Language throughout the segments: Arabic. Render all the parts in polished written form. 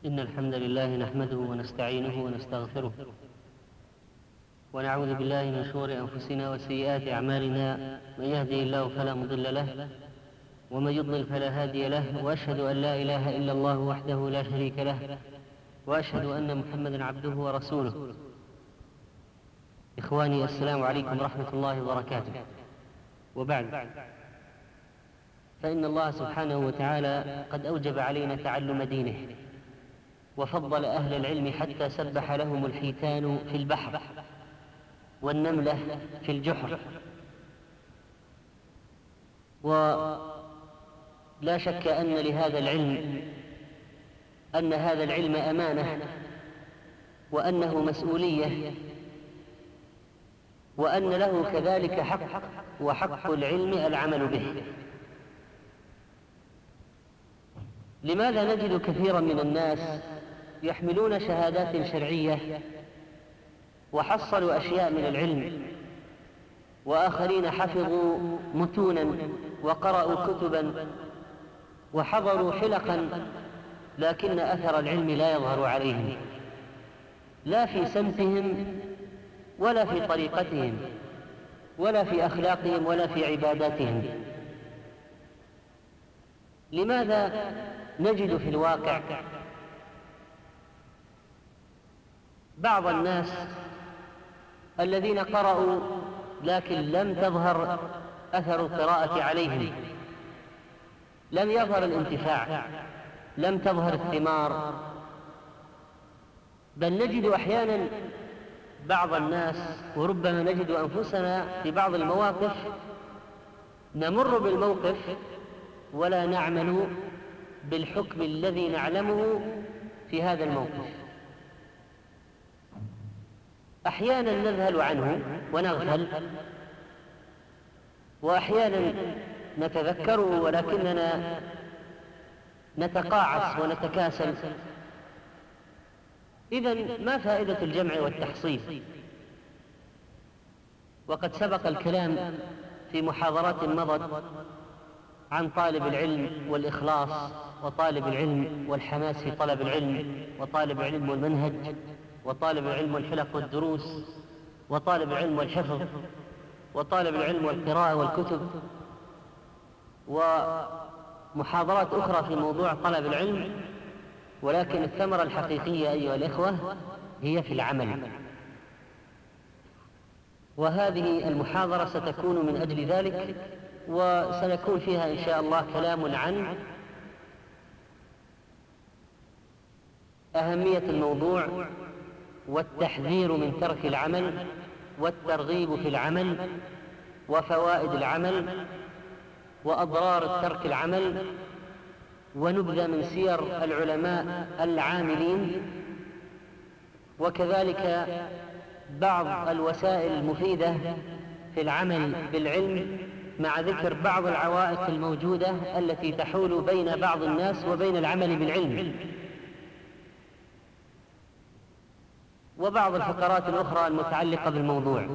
إن الحمد لله نحمده ونستعينه ونستغفره ونعوذ بالله من شرور أنفسنا وسيئات أعمالنا. من يهده الله فلا مضل له ومن يضلل فلا هادي له، وأشهد أن لا إله إلا الله وحده لا شريك له، وأشهد أن محمدا عبده ورسوله. إخواني، السلام عليكم ورحمة الله وبركاته. وبعد، فإن الله سبحانه وتعالى قد أوجب علينا تعلم دينه، وفضل أهل العلم حتى سبح لهم الحيتان في البحر والنملة في الجحر. ولا شك أن هذا العلم أمانة، وأنه مسؤولية، وأن له كذلك حق، وحق العلم العمل به. لماذا نجد كثيرا من الناس يحملون شهادات شرعية وحصلوا أشياء من العلم، وآخرين حفظوا متونا وقرأوا كتبا وحضروا حلقا، لكن أثر العلم لا يظهر عليهم، لا في سمتهم ولا في طريقتهم ولا في أخلاقهم ولا في عباداتهم؟ لماذا نجد في الواقع بعض الناس الذين قرأوا لكن لم تظهر أثر القراءة عليهم، لم يظهر الانتفاع، لم تظهر الثمار، بل نجد أحيانا بعض الناس، وربما نجد أنفسنا في بعض المواقف نمر بالموقف ولا نعمل بالحكم الذي نعلمه في هذا الموقف. أحيانا نذهل عنه ونغفل، وأحيانا نتذكره ولكننا نتقاعس ونتكاسل. إذن ما فائدة الجمع والتحصيل؟ وقد سبق الكلام في محاضرات مضت عن طالب العلم والإخلاص، وطالب العلم والحماس في طلب العلم، وطالب العلم والمنهج، وطالب العلم والحلق والدروس، وطالب العلم والحفظ، وطالب العلم والقراءة والكتب، ومحاضرات أخرى في موضوع طلب العلم. ولكن الثمرة الحقيقية أيها الإخوة هي في العمل، وهذه المحاضرة ستكون من أجل ذلك، وسنكون فيها إن شاء الله كلام عن أهمية الموضوع، والتحذير من ترك العمل، والترغيب في العمل، وفوائد العمل، وأضرار ترك العمل، ونبذة من سير العلماء العاملين، وكذلك بعض الوسائل المفيدة في العمل بالعلم، مع ذكر بعض العوائق الموجودة التي تحول بين بعض الناس وبين العمل بالعلم، وبعض الفقرات الأخرى المتعلقة بالموضوع.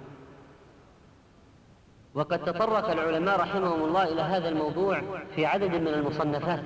وقد تطرق العلماء رحمهم الله إلى هذا الموضوع في عدد من المصنفات،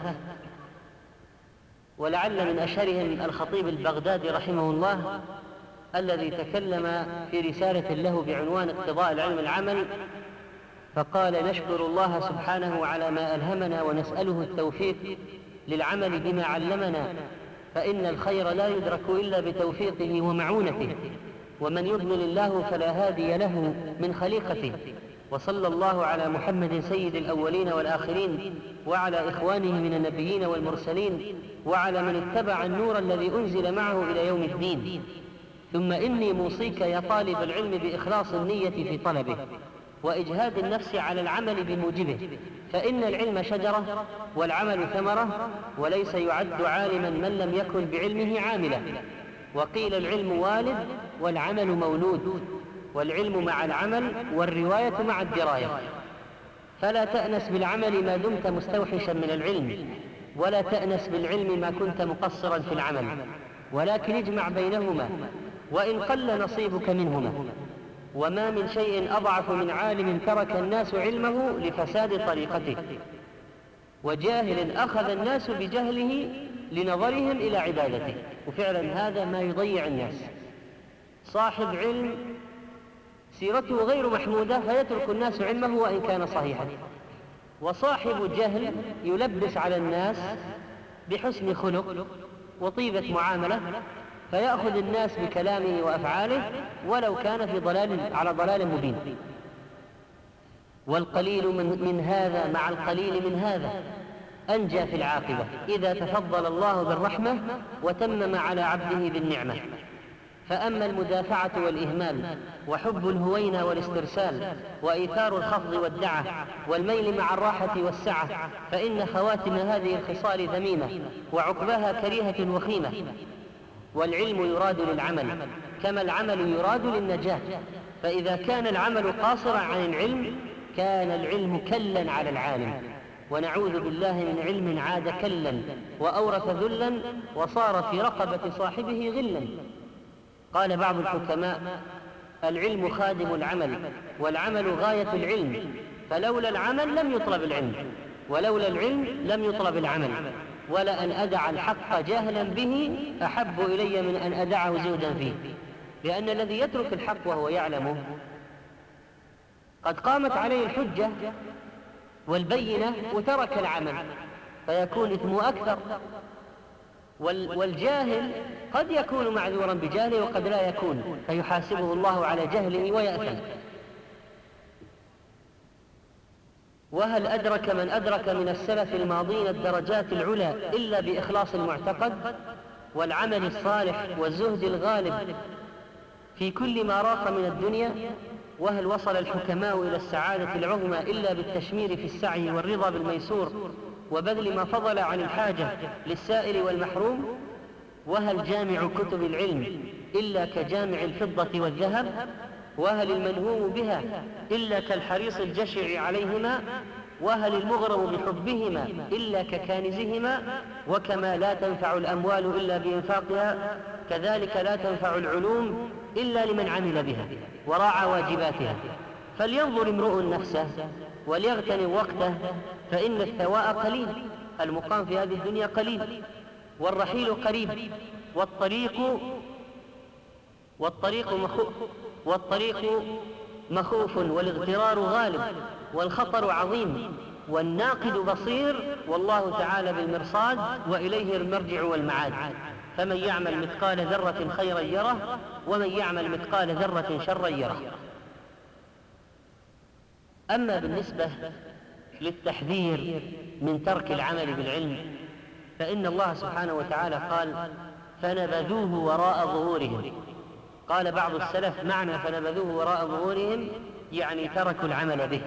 ولعل من أشهرهم الخطيب البغدادي رحمه الله، الذي تكلم في رسالة له بعنوان اقتضاء العلم العمل، فقال: نشكر الله سبحانه على ما ألهمنا، ونسأله التوفيق للعمل بما علمنا، فإن الخير لا يدرك إلا بتوفيقه ومعونته، ومن يضلل الله فلا هادي له من خليقته. وصلى الله على محمد سيد الأولين والآخرين، وعلى إخوانه من النبيين والمرسلين، وعلى من اتبع النور الذي أنزل معه إلى يوم الدين. ثم إني موصيك يا طالب العلم بإخلاص النية في طلبه، وإجهاد النفس على العمل بموجبه، فإن العلم شجرة والعمل ثمرة، وليس يعد عالما من لم يكن بعلمه عاملا. وقيل العلم والد والعمل مولود، والعلم مع العمل والرواية مع الدراية. فلا تأنس بالعمل ما دمت مستوحشا من العلم، ولا تأنس بالعلم ما كنت مقصرا في العمل، ولكن اجمع بينهما وإن قل نصيبك منهما. وما من شيء أضعف من عالم ترك الناس علمه لفساد طريقته، وجاهل أخذ الناس بجهله لنظرهم إلى عبادته. وفعلا هذا ما يضيع الناس، صاحب علم سيرته غير محمودة فيترك الناس علمه وإن كان صحيحا، وصاحب جهل يلبس على الناس بحسن خلق وطيبة معاملة فيأخذ الناس بكلامه وأفعاله ولو كان في على ضلال مبين. والقليل من هذا مع القليل من هذا أنجى في العاقبة إذا تفضل الله بالرحمة وتمم على عبده بالنعمة. فأما المدافعة والإهمال وحب الهوينة والاسترسال وإيثار الخفض والدعة والميل مع الراحة والسعة فإن خواتم هذه الخصال ذميمة وعقباها كريهة وخيمة. والعلم يراد للعمل كما العمل يراد للنجاة، فإذا كان العمل قاصرا عن العلم كان العلم كلا على العالم، ونعوذ بالله من علم عاد كلا وأورث ذلا وصار في رقبة صاحبه غلا. قال بعض الحكماء: العلم خادم العمل والعمل غاية العلم، فلولا العمل لم يطلب العلم، ولولا العلم لم يطلب العمل، ولأن أدع الحق جهلا به أحب إلي من أن أدعه زهدا فيه. لأن الذي يترك الحق وهو يعلمه قد قامت عليه الحجة والبينة وترك العمل فيكون إثمه أكثر. والجاهل قد يكون معذورا بجهله وقد لا يكون فيحاسبه الله على جهله ويأثم. وهل أدرك من أدرك من السلف الماضين الدرجات العلى إلا بإخلاص المعتقد والعمل الصالح والزهد الغالب في كل ما راق من الدنيا؟ وهل وصل الحكماء إلى السعادة العظمى إلا بالتشمير في السعي والرضا بالميسور وبذل ما فضل عن الحاجة للسائل والمحروم؟ وهل جامع كتب العلم إلا كجامع الفضة والذهب؟ وهل المنهوم بها إلا كالحريص الجشع عليهما؟ وهل المغرم بحبهما إلا ككانزهما؟ وكما لا تنفع الأموال إلا بإنفاقها كذلك لا تنفع العلوم إلا لمن عمل بها وراعى واجباتها. فلينظر امرؤ نفسه وليغتنم وقته، فإن الثواء قليل، المقام في هذه الدنيا قليل، والرحيل قريب، والطريق مخوف، والاغترار غالب، والخطر عظيم، والناقد بصير، والله تعالى بالمرصاد وإليه المرجع والمعاد. فمن يعمل مثقال ذرة خيرا يره ومن يعمل مثقال ذرة شرا يره. أما بالنسبة للتحذير من ترك العمل بالعلم فإن الله سبحانه وتعالى قال: فنبذوه وراء ظهورهم. قال بعض السلف: معنى فنبذوه وراء ظهورهم يعني تركوا العمل به.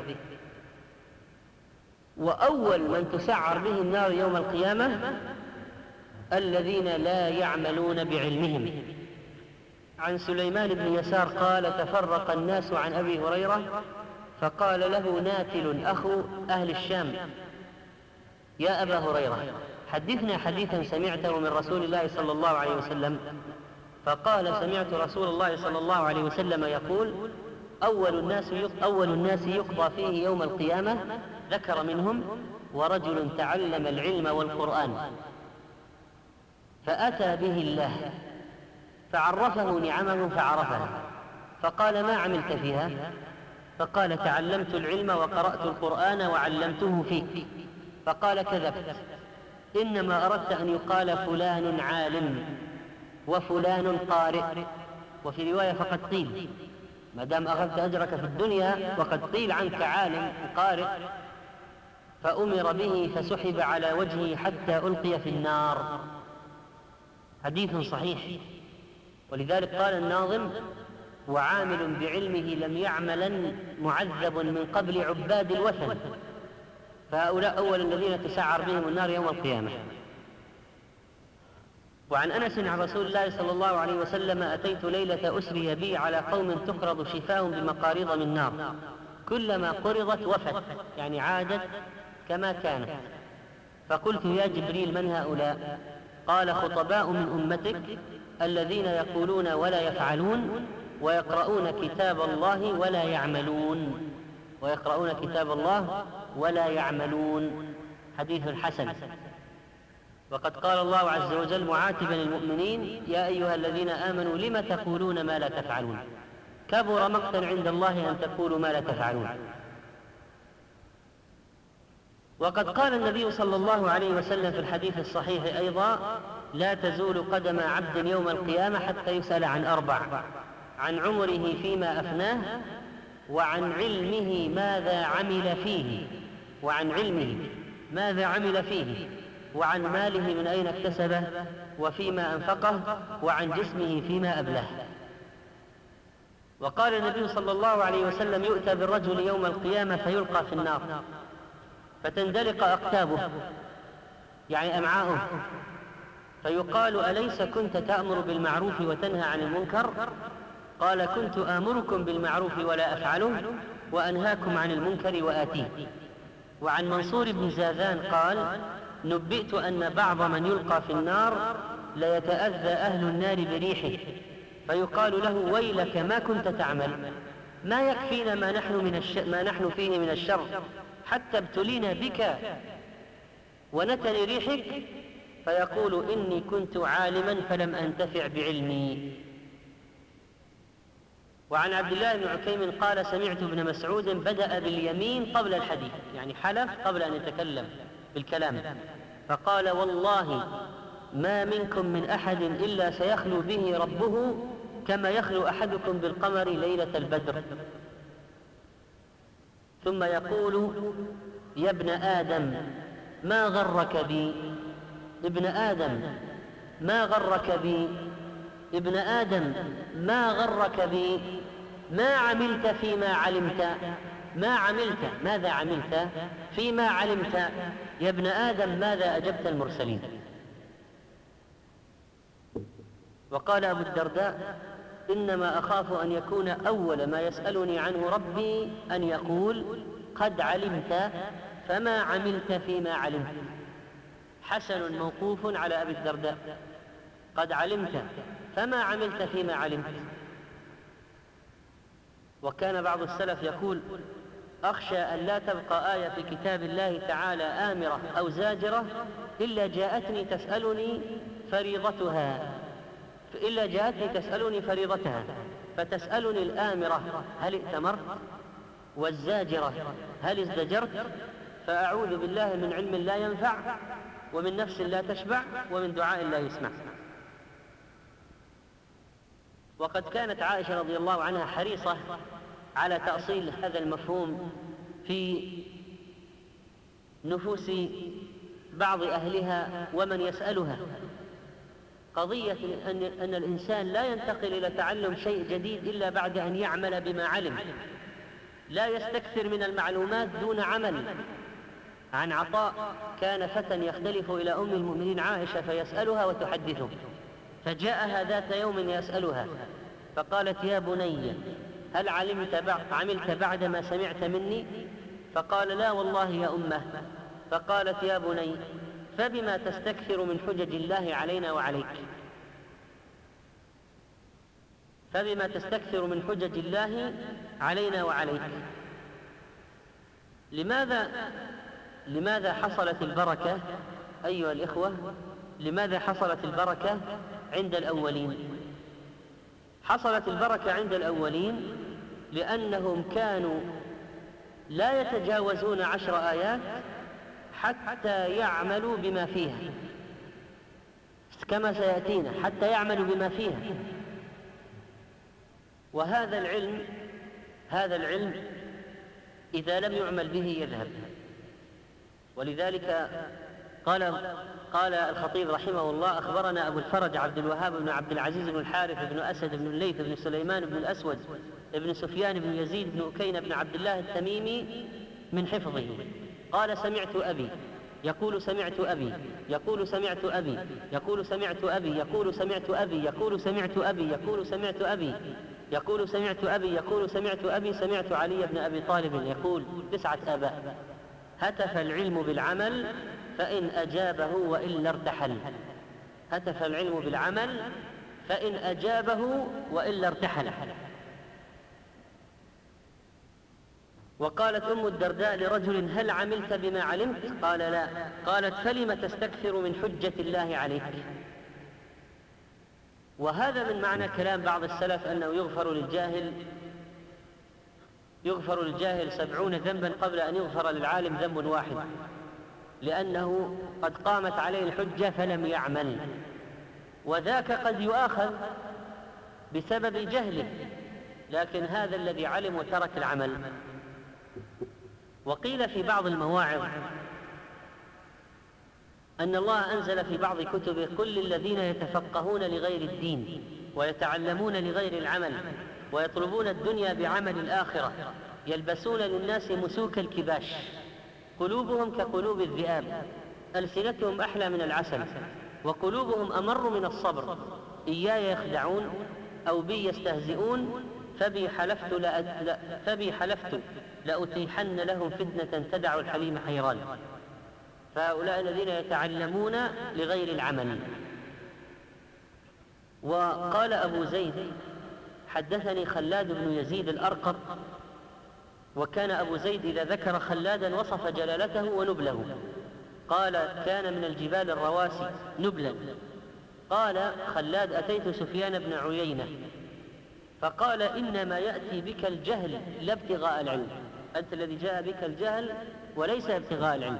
وأول من تسعر به النار يوم القيامة الذين لا يعملون بعلمهم. عن سليمان بن يسار قال: تفرق الناس عن أبي هريرة فقال له ناتل أخو أهل الشام: يا أبا هريرة حدثنا حديثا سمعته من رسول الله صلى الله عليه وسلم. فقال: سمعت رسول الله صلى الله عليه وسلم يقول: أول الناس يقضى فيه يوم القيامة. ذكر منهم: ورجل تعلم العلم والقرآن فأتى به الله فعرفه نعمه فعرفها فقال: ما عملت فيها؟ فقال: تعلمت العلم وقرأت القرآن وعلمته فيك. فقال: كذبت، إنما أردت أن يقال فلان عالم وفلان قارئ. وفي رواية فقد قيل، ما دام أخذت أجرك في الدنيا وقد قيل عنك عالم قارئ. فأمر به فسحب على وجهه حتى ألقي في النار. حديث صحيح. ولذلك قال الناظم: وعامل بعلمه لم يعملا معذب من قبل عباد الوثن. فهؤلاء أول الذين تسعر بهم النار يوم القيامة. وعن أنس عن رسول الله صلى الله عليه وسلم: أتيت ليلة أسري بي على قوم تقرض شفاهم بمقاريض من نار، كلما قرضت وفت، يعني عادت كما كانت. فقلت: يا جبريل من هؤلاء؟ قال: خطباء من أمتك الذين يقولون ولا يفعلون ويقرؤون كتاب الله ولا يعملون. ويقرؤون كتاب الله ولا يعملون. حديث حسن. وقد قال الله عز وجل معاتبا المؤمنين: يا أيها الذين آمنوا لم تقولون ما لا تفعلون، كبر مقتا عند الله أن تقولوا ما لا تفعلون. وقد قال النبي صلى الله عليه وسلم في الحديث الصحيح أيضا: لا تزول قدم عبد يوم القيامة حتى يسأل عن أربع: عن عمره فيما أفناه، وعن علمه ماذا عمل فيه، وعن علمه ماذا عمل فيه، وعن ماله من أين اكتسبه وفيما أنفقه، وعن جسمه فيما أبلاه. وقال النبي صلى الله عليه وسلم: يؤتى بالرجل يوم القيامة فيلقى في النار فتندلق أقتابه، يعني أمعاؤه، فيقال: أليس كنت تأمر بالمعروف وتنهى عن المنكر؟ قال: كنت آمركم بالمعروف ولا أفعله، وأنهاكم عن المنكر وآتيه. وعن منصور بن زاذان قال: نبئت أن بعض من يلقى في النار ليتأذى أهل النار بريحه، فيقال له: ويلك ما كنت تعمل؟ ما يكفينا ما نحن فيه من الشر حتى ابتلينا بك ونتن ريحك؟ فيقول: إني كنت عالما فلم أنتفع بعلمي. وعن عبد الله بن عكيم قال: سمعت ابن مسعود بدأ باليمين قبل الحديث، يعني حلف قبل أن يتكلم بالكلام، فقال: والله ما منكم من أحد إلا سيخلو به ربه كما يخلو أحدكم بالقمر ليلة البدر، ثم يقول: يا ابن آدم ما غرك بي، ابن آدم ما غرك بي، ابن آدم ما غرك بي، ما عملت فيما علمت، ما عملت ماذا عملت فيما علمت، يا ابن آدم ماذا أجبت المرسلين. وقال أبو الدرداء: إنما أخاف أن يكون أول ما يسألني عنه ربي أن يقول: قد علمت فما عملت فيما علمت. حسن موقوف على أبي الدرداء: قد علمت فما عملت فيما علمت. وكان بعض السلف يقول: أخشى أن لا تبقى آية في كتاب الله تعالى آمرة أو زاجرة إلا جاءتني تسألني فريضتها، فتسألني الآمرة: هل ائتمرت؟ والزاجرة: هل ازدجرت؟ فأعوذ بالله من علم لا ينفع، ومن نفس لا تشبع، ومن دعاء لا يسمع. وقد كانت عائشة رضي الله عنها حريصة على تأصيل هذا المفهوم في نفوس بعض أهلها ومن يسألها، قضية أن الإنسان لا ينتقل إلى تعلم شيء جديد إلا بعد أن يعمل بما علم، لا يستكثر من المعلومات دون عمل. عن عطاء: كان فتى يختلف إلى أم المؤمنين عائشة فيسألها وتحدثه، فجاءها ذات يوم يسألها فقالت: يا بني هل عملت بعد ما سمعت مني؟ فقال: لا والله يا أمه. فقالت: يا بني فبما تستكثر من حجج الله علينا وعليك؟ فبما تستكثر من حجج الله علينا وعليك؟ لماذا حصلت البركة أيها الإخوة؟ لماذا حصلت البركة عند الأولين؟ حصلت البركة عند الأولين لأنهم كانوا لا يتجاوزون 10 آيات حتى يعملوا بما فيها، كما سيأتينا، حتى يعملوا بما فيها. وهذا العلم إذا لم يعمل به يذهب. ولذلك قال الخطيب رحمه الله: أخبرنا أبو الفرج عبد الوهاب بن عبد العزيز بن الحارث بن أسد بن الليث بن سليمان بن الأسود بن سفيان بن يزيد بن أكين بن عبد الله التميمي من حفظه قال: سمعت أبي يقول سمعت أبي يقول سمعت أبي يقول سمعت أبي يقول سمعت أبي يقول سمعت أبي يقول سمعت أبي يقول سمعت أبي يقول سمعت أبي سمعت علي بن أبي طالب يقول: 9 آباء. هتف العلم بالعمل فإن أجابه وإلا ارتحل. هتف العلم بالعمل فإن أجابه وإلا ارتحل. وقالت أم الدرداء لرجل: هل عملت بما علمت؟ قال: لا. قالت: فلم تستكثر من حجة الله عليك؟ وهذا من معنى كلام بعض السلف أنه يغفر للجاهل 70 ذنبا قبل أن يغفر للعالم ذنب واحد، لأنه قد قامت عليه الحجة فلم يعمل، وذاك قد يؤاخذ بسبب جهله، لكن هذا الذي علم وترك العمل. وقيل في بعض المواعظ أن الله أنزل في بعض كتبه: قل للذين يتفقهون لغير الدين ويتعلمون لغير العمل ويطلبون الدنيا بعمل الآخرة يلبسون للناس مسوك الكباش، قلوبهم كقلوب الذئاب، ألسنتهم أحلى من العسل، وقلوبهم أمر من الصبر، إياي يخدعون أو بي يستهزئون، فبي حلفت لأتيحن لهم فتنة تدع الحليم حيران. فهؤلاء الذين يتعلمون لغير العمل. وقال أبو زيد: حدثني خلاد بن يزيد الأرقط. وكان أبو زيد إذا ذكر خلادا وصف جلالته ونبله، قال: كان من الجبال الرواسي نبلا. قال خلاد: أتيت سفيان بن عيينة فقال: إنما يأتي بك الجهل لا ابتغاء العلم، أنت الذي جاء بك الجهل وليس ابتغاء العلم.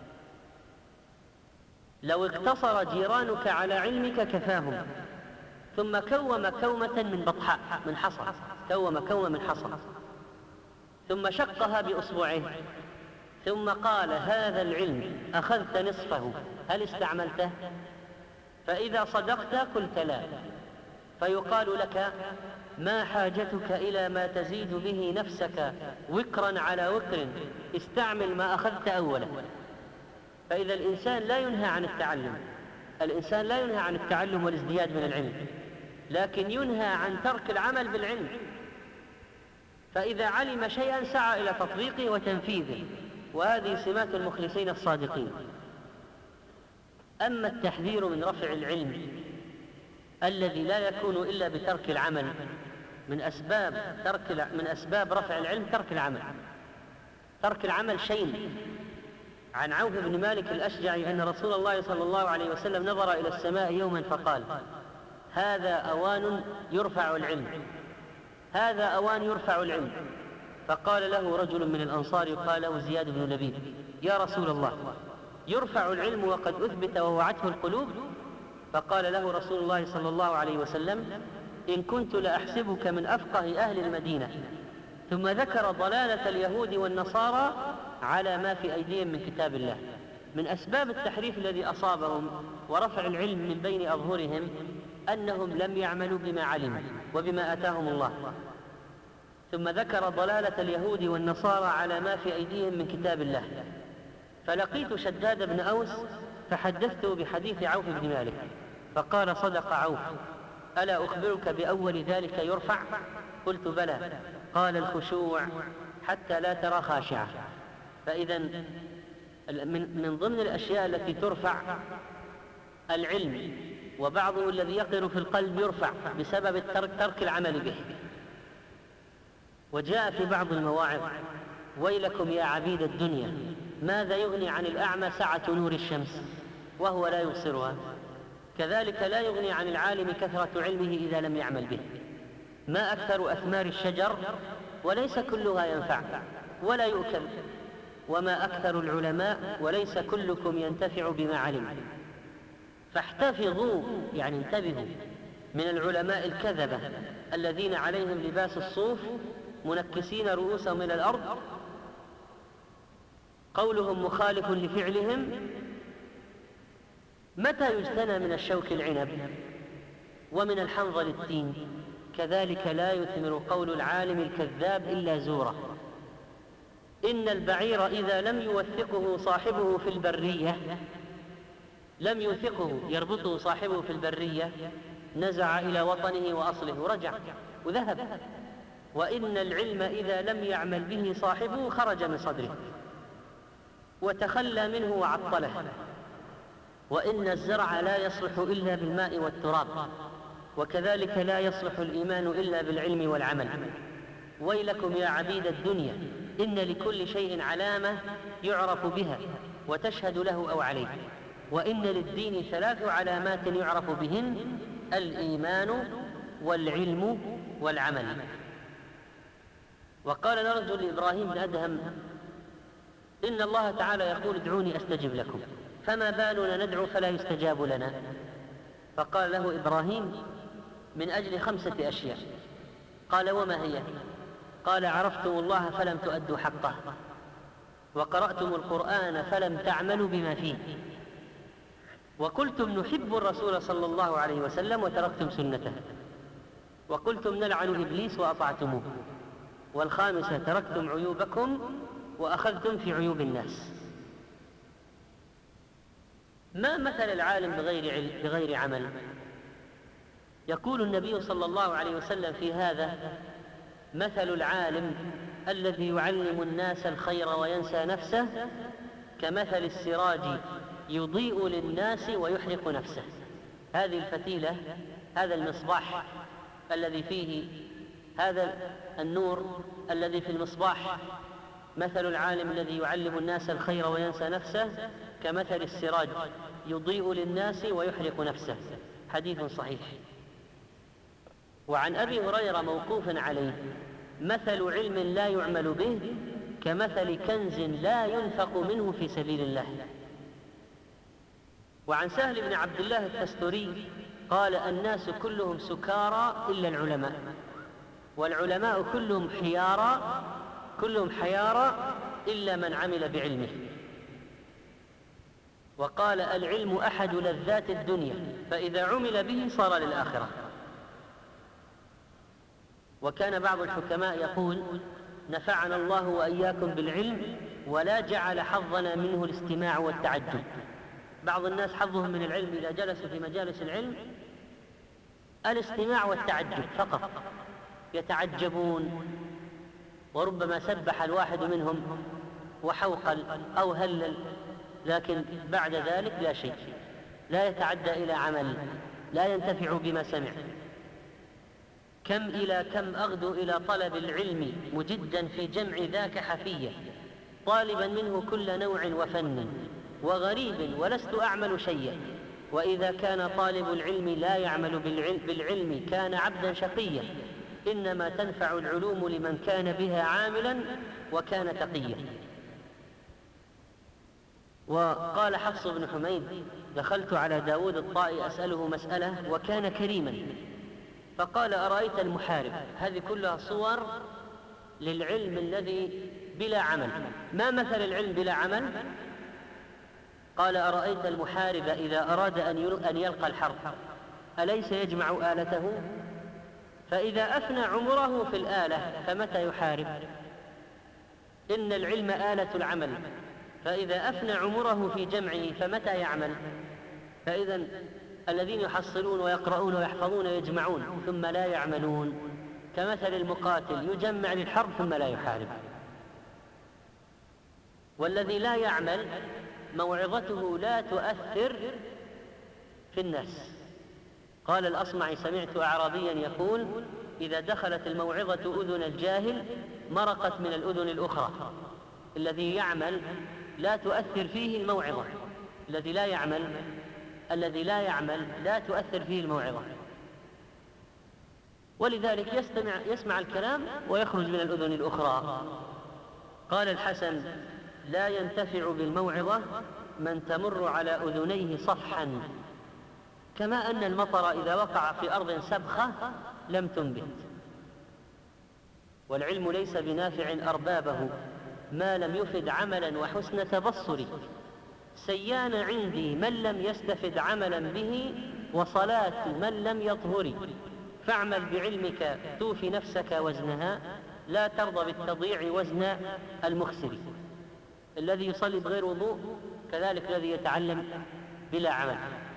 لو اقتصر جيرانك على علمك كفاهم. ثم كوم كومة من بطحاء من حصى، كوم كومة من حصى، ثم شقها بأصبعه، ثم قال: هذا العلم أخذت نصفه، هل استعملته؟ فإذا صدقت قلت لا، فيقال لك: ما حاجتك إلى ما تزيد به نفسك وكرا على وكر، استعمل ما أخذت أولا. فإذا الإنسان لا ينهى عن التعلم والازدياد من العلم، لكن ينهى عن ترك العمل بالعلم. فإذا علم شيئا سعى إلى تطبيقه وتنفيذه، وهذه سمات المخلصين الصادقين. أما التحذير من رفع العلم الذي لا يكون إلا بترك العمل، من أسباب رفع العلم ترك العمل شيء. عن عوف بن مالك الأشجعي أن رسول الله صلى الله عليه وسلم نظر إلى السماء يوما فقال: هذا أوان يرفع العلم. فقال له رجل من الأنصار يقال له زياد بن لبيد: يا رسول الله، يرفع العلم وقد أثبت ووعته القلوب؟ فقال له رسول الله صلى الله عليه وسلم: إن كنت لأحسبك من أفقه أهل المدينة. ثم ذكر ضلالة اليهود والنصارى على ما في أيديهم من كتاب الله. من أسباب التحريف الذي أصابهم ورفع العلم من بين أظهرهم أنهم لم يعملوا بما علموا وبما آتاهم الله. ثم ذكر ضلالة اليهود والنصارى على ما في أيديهم من كتاب الله. فلقيت شداد بن أوس فحدثته بحديث عوف بن مالك، فقال: صدق عوف، ألا أخبرك بأول ذلك يرفع؟ قلت: بلى. قال: الخشوع حتى لا ترى خاشعة. فإذا من ضمن الأشياء التي ترفع العلم، وبعضه الذي يقر في القلب يرفع بسبب ترك العمل به. وجاء في بعض المواعظ: ويلكم يا عبيد الدنيا، ماذا يغني عن الأعمى سعة نور الشمس وهو لا يبصرها؟ كذلك لا يغني عن العالم كثرة علمه إذا لم يعمل به. ما أكثر أثمار الشجر وليس كلها ينفع ولا يؤكل، وما أكثر العلماء وليس كلكم ينتفع بما علم. فاحتفظوا، يعني انتبهوا من العلماء الكذبة الذين عليهم لباس الصوف منكسين رؤوسهم إلى الأرض، قولهم مخالف لفعلهم. متى يجتنى من الشوك العنب ومن الحنظل التين؟ كذلك لا يثمر قول العالم الكذاب إلا زورا. إن البعير إذا لم يوثقه صاحبه في البرية، لم يوثقه يربطه صاحبه في البرية، نزع إلى وطنه وأصله ورجع وذهب. وإن العلم إذا لم يعمل به صاحبه خرج من صدره وتخلى منه وعطله. وإن الزرع لا يصلح إلا بالماء والتراب، وكذلك لا يصلح الإيمان إلا بالعلم والعمل. ويلكم يا عبيد الدنيا، إن لكل شيء علامة يعرف بها وتشهد له أو عليه، وإن للدين 3 علامات يعرف بهن: الإيمان والعلم والعمل. وقال نرجو لإبراهيم بن أدهم: إن الله تعالى يقول ادعوني أستجب لكم، فما بالنا ندعو فلا يستجاب لنا؟ فقال له إبراهيم: من أجل 5 أشياء. قال: وما هي؟ قال: عرفتم الله فلم تؤدوا حقه، وقرأتم القرآن فلم تعملوا بما فيه، وقلتم نحب الرسول صلى الله عليه وسلم وتركتم سنته، وقلتم نلعن إبليس وأطعتموه، والخامسة تركتم عيوبكم وأخذتم في عيوب الناس. ما مثل العالم بغير عمل؟ يقول النبي صلى الله عليه وسلم في هذا: مثل العالم الذي يعلم الناس الخير وينسى نفسه كمثل السراج يضيء للناس ويحرق نفسه. هذه الفتيلة، هذا المصباح الذي فيه هذا النور الذي في المصباح، مثل العالم الذي يعلم الناس الخير وينسى نفسه كمثل السراج يضيء للناس ويحرق نفسه. حديث صحيح. وعن أبي هريرة موقوفا عليه: مثل علم لا يعمل به كمثل كنز لا ينفق منه في سبيل الله. وعن سهل بن عبد الله التستري قال: الناس كلهم سكارى إلا العلماء، والعلماء كلهم حيارى إلا من عمل بعلمه. وقال: العلم أحد لذات الدنيا، فإذا عمل به صار للآخرة. وكان بعض الحكماء يقول: نفعنا الله وإياكم بالعلم ولا جعل حظنا منه الاستماع والتعجب. بعض الناس حظهم من العلم إذا جلسوا في مجالس العلم الاستماع والتعجب فقط، يتعجبون، وربما سبح الواحد منهم وحوقل أو هلل، لكن بعد ذلك لا شيء، لا يتعدى إلى عمل، لا ينتفع بما سمع. كم أغدو إلى طلب العلم مجدا في جمع ذاك حفية، طالبا منه كل نوع وفن، وغريب ولست أعمل شيئا. وإذا كان طالب العلم لا يعمل بالعلم كان عبدا شقيا. إنما تنفع العلوم لمن كان بها عاملا وكان تقيا. وقال حفص بن حميد: دخلت على داود الطائي أسأله مسألة وكان كريما، فقال: أرأيت المحارب؟ هذه كلها صور للعلم الذي بلا عمل. ما مثل العلم بلا عمل؟ قال: أرأيت المحارب إذا أراد أن يلقى الحرب أليس يجمع آلته؟ فإذا أفنى عمره في الآلة فمتى يحارب؟ إن العلم آلة العمل، فإذا أفنى عمره في جمعه فمتى يعمل؟ فإذا الذين يحصلون ويقرؤون ويحفظون ويجمعون ثم لا يعملون كمثل المقاتل يجمع للحرب ثم لا يحارب. والذي لا يعمل موعظته لا تؤثر في الناس. قال الأصمعي: سمعت أعرابيا يقول: إذا دخلت الموعظة أذن الجاهل مرقت من الأذن الأخرى. الذي يعمل لا تؤثر فيه الموعظة، الذي لا يعمل لا تؤثر فيه الموعظة، ولذلك يسمع الكلام ويخرج من الأذن الأخرى. قال الحسن: لا ينتفع بالموعظة من تمر على أذنيه صفحا، كما أن المطر إذا وقع في أرض سبخة لم تنبت. والعلم ليس بنافع أربابه ما لم يفد عملا وحسن تبصر. سيان عندي من لم يستفد عملا به، وصلاة من لم يطهر. فاعمل بعلمك توفي نفسك وزنها، لا ترضى بالتضييع وزن المخسر. الذي يصلي بغير وضوء كذلك الذي يتعلم بلا عمل.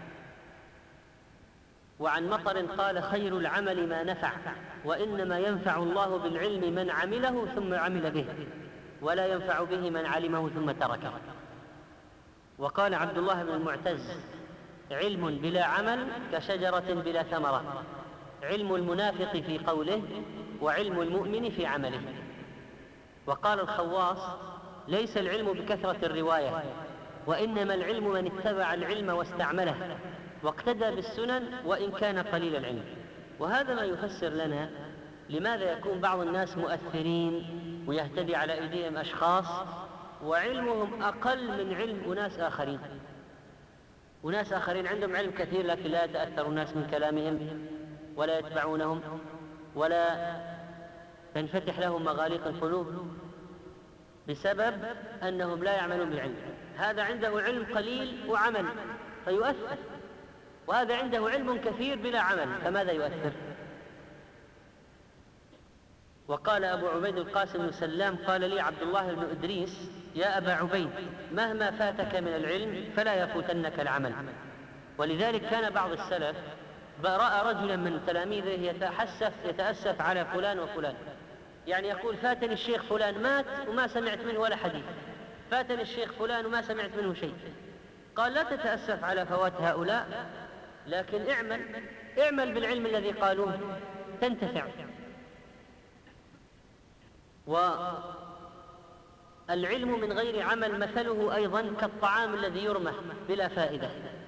وعن مطر قال: خير العمل ما نفع، وإنما ينفع الله بالعلم من عمله ثم عمل به، ولا ينفع به من علمه ثم تركه. وقال عبد الله بن المعتز: علم بلا عمل كشجرة بلا ثمرة، علم المنافق في قوله وعلم المؤمن في عمله. وقال الخواص: ليس العلم بكثرة الرواية، وإنما العلم من اتبع العلم واستعمله واقتدى بالسنن وإن كان قليل العلم. وهذا ما يفسر لنا لماذا يكون بعض الناس مؤثرين ويهتدي على أيديهم أشخاص وعلمهم أقل من علم أناس آخرين عندهم علم كثير لكن لا يتأثر الناس من كلامهم ولا يتبعونهم ولا تنفتح لهم مغاليق القلوب بسبب أنهم لا يعملون بالعلم. هذا عنده علم قليل وعمل فيؤثر، وهذا عنده علم كثير بلا عمل فماذا يؤثر؟ وقال أبو عبيد القاسم بن سلام: قال لي عبد الله بن إدريس: يا أبا عبيد، مهما فاتك من العلم فلا يفوتنك العمل. ولذلك كان بعض السلف رأى رجلا من تلاميذه يتأسف على فلان وفلان، يعني يقول: فاتني الشيخ فلان مات وما سمعت منه ولا حديث، فاتني الشيخ فلان وما سمعت منه شيء. قال: لا تتأسف على فوات هؤلاء، لكن اعمل بالعلم الذي قالوه تنتفع. والعلم من غير عمل مثله أيضا كالطعام الذي يرمى بلا فائدة.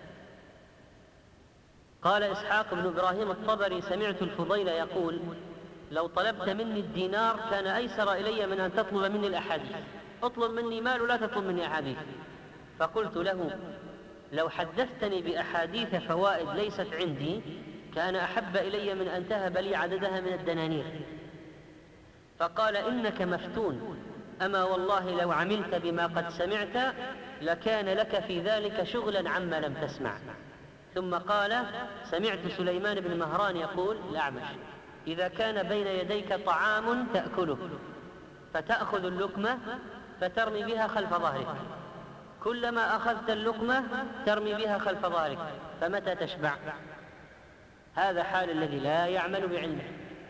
قال إسحاق بن إبراهيم الطبري: سمعت الفضيل يقول: لو طلبت مني الدينار كان أيسر إلي من أن تطلب مني الأحاديث. اطلب مني مال ولا تطلب مني أحاديث. فقلت له: لو حدثتني بأحاديث فوائد ليست عندي كان أحب إلي من أن تهب لي عددها من الدنانير. فقال: إنك مفتون، أما والله لو عملت بما قد سمعت لكان لك في ذلك شغلا عما لم تسمع. ثم قال: سمعت سليمان بن مهران يقول الأعمش: إذا كان بين يديك طعام تأكله فتأخذ اللقمة فترمي بها خلف ظهرك، كلما أخذت اللقمة ترمي بها خلف ظهرك، فمتى تشبع؟ هذا حال الذي لا يعمل بعلمه.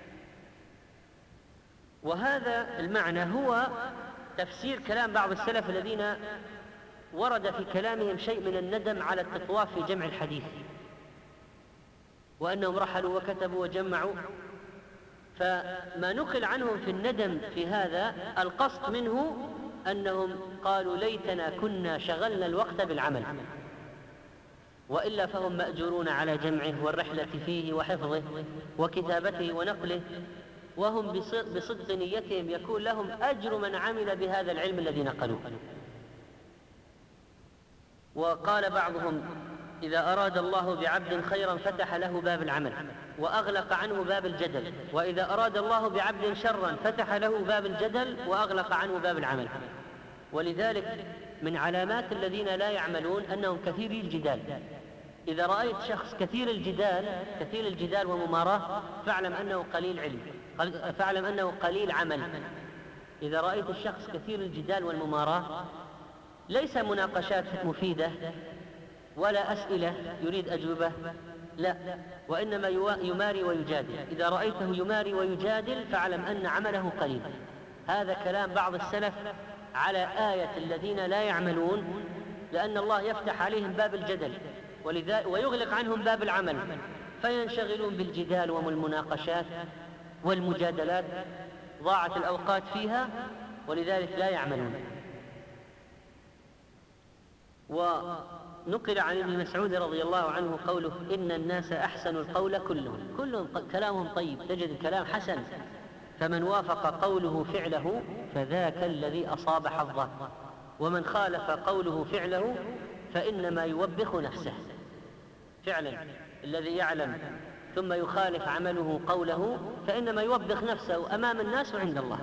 وهذا المعنى هو تفسير كلام بعض السلف الذين ورد في كلامهم شيء من الندم على التطواف في جمع الحديث، وأنهم رحلوا وكتبوا وجمعوا. فما نقل عنهم في الندم في هذا القصد منه أنهم قالوا: ليتنا كنا شغلنا الوقت بالعمل، وإلا فهم مأجورون على جمعه والرحلة فيه وحفظه وكتابته ونقله، وهم بصدق نيتهم يكون لهم أجر من عمل بهذا العلم الذي نقلوه. وقال بعضهم: إذا أراد الله بعبد خيرا فتح له باب العمل وأغلق عنه باب الجدل، وإذا أراد الله بعبد شرا فتح له باب الجدل وأغلق عنه باب العمل. ولذلك من علامات الذين لا يعملون أنهم كثيري الجدال. إذا رأيت شخص كثير الجدال ومماراة فاعلم أنه قليل علم، فاعلم أنه قليل عمل. إذا رأيت الشخص كثير الجدال والمماراة ليس مناقشات مفيدة ولا أسئلة يريد أجوبة، لا، وإنما يماري ويجادل. إذا رأيته يماري ويجادل فاعلم أن عمله قليل. هذا كلام بعض السلف على آية الذين لا يعملون، لأن الله يفتح عليهم باب الجدل ويغلق عنهم باب العمل، فينشغلون بالجدال والمناقشات والمجادلات، ضاعت الأوقات فيها ولذلك لا يعملون. ونقل عن ابن مسعود رضي الله عنه قوله: إن الناس أحسن القول كلهم كلامهم طيب، تجد الكلام حسن، فمن وافق قوله فعله فذاك الذي أصاب حظه، ومن خالف قوله فعله فإنما يوبخ نفسه. فعلا الذي يعلم ثم يخالف عمله قوله فإنما يوبخ نفسه أمام الناس وعند الله.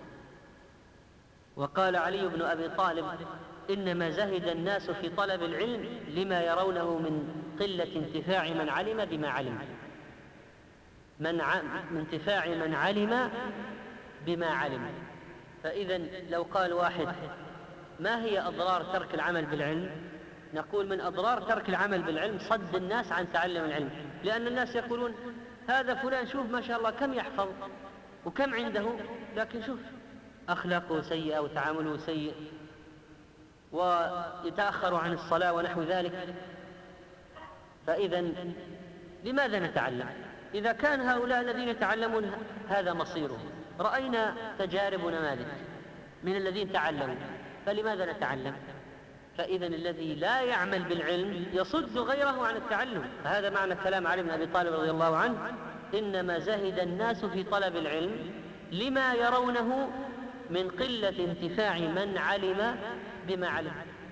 وقال علي بن أبي طالب: إنما زهد الناس في طلب العلم لما يرونه من قلة انتفاع من علم بما علم، من انتفاع من علم بما علم. فإذا لو قال واحد: ما هي أضرار ترك العمل بالعلم؟ نقول: من أضرار ترك العمل بالعلم صد الناس عن تعلم العلم، لأن الناس يقولون: هذا فلان شوف ما شاء الله كم يحفظ وكم عنده، لكن شوف أخلاقه سيئة وتعامله سيء ويتأخر عن الصلاة ونحو ذلك. فإذا لماذا نتعلم إذا كان هؤلاء الذين يتعلمون هذا مصيرهم؟ رأينا تجارب ونماذج، من الذين تعلموا، فلماذا نتعلم؟ فإذا الذي لا يعمل بالعلم يصد غيره عن التعلم. فهذا معنى كلام علي بن أبي طالب رضي الله عنه: إنما زهد الناس في طلب العلم لما يرونه من قلة انتفاع من علم بما علم.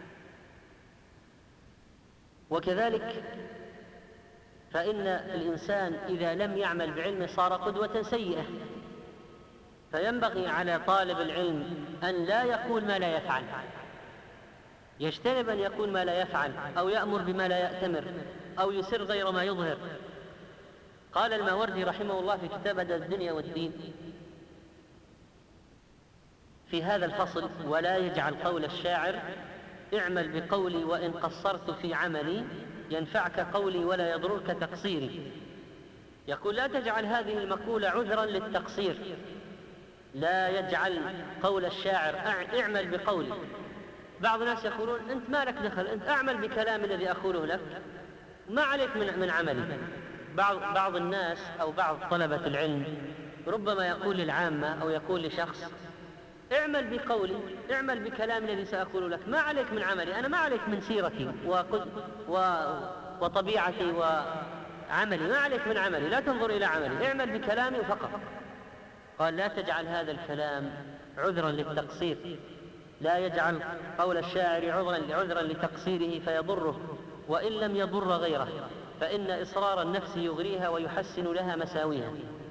وكذلك فإن الإنسان إذا لم يعمل بعلمه صار قدوة سيئة، فينبغي على طالب العلم أن لا يقول ما لا يفعل، يجتنب أن يقول ما لا يفعل، أو يأمر بما لا يأتمر، أو يسر غير ما يظهر. قال الماوردي رحمه الله في كتاب أدب الدنيا والدين في هذا الفصل: ولا يجعل قول الشاعر اعمل بقولي وإن قصرت في عملي ينفعك قولي ولا يضرك تقصيري. يقول: لا تجعل هذه المقولة عذرا للتقصير، لا يجعل قول الشاعر اعمل بقولي. بعض الناس يقولون: أنت ما لك دخل، أنت أعمل بكلام الذي أقوله لك، ما عليك من عملي. بعض الناس أو بعض طلبة العلم ربما يقول للعامة أو يقول لشخص: اعمل بقولي، اعمل بكلام الذي سأقول لك، ما عليك من عملي، أنا ما عليك من سيرتي وطبيعتي وعملي، ما عليك من عملي، لا تنظر إلى عملي، اعمل بكلامي فقط. قال: لا تجعل هذا الكلام عذرا للتقصير، لا يجعل قول الشاعر عذرا لتقصيره فيضره وإن لم يضر غيره، فإن إصرار النفس يغريها ويحسن لها مساويها.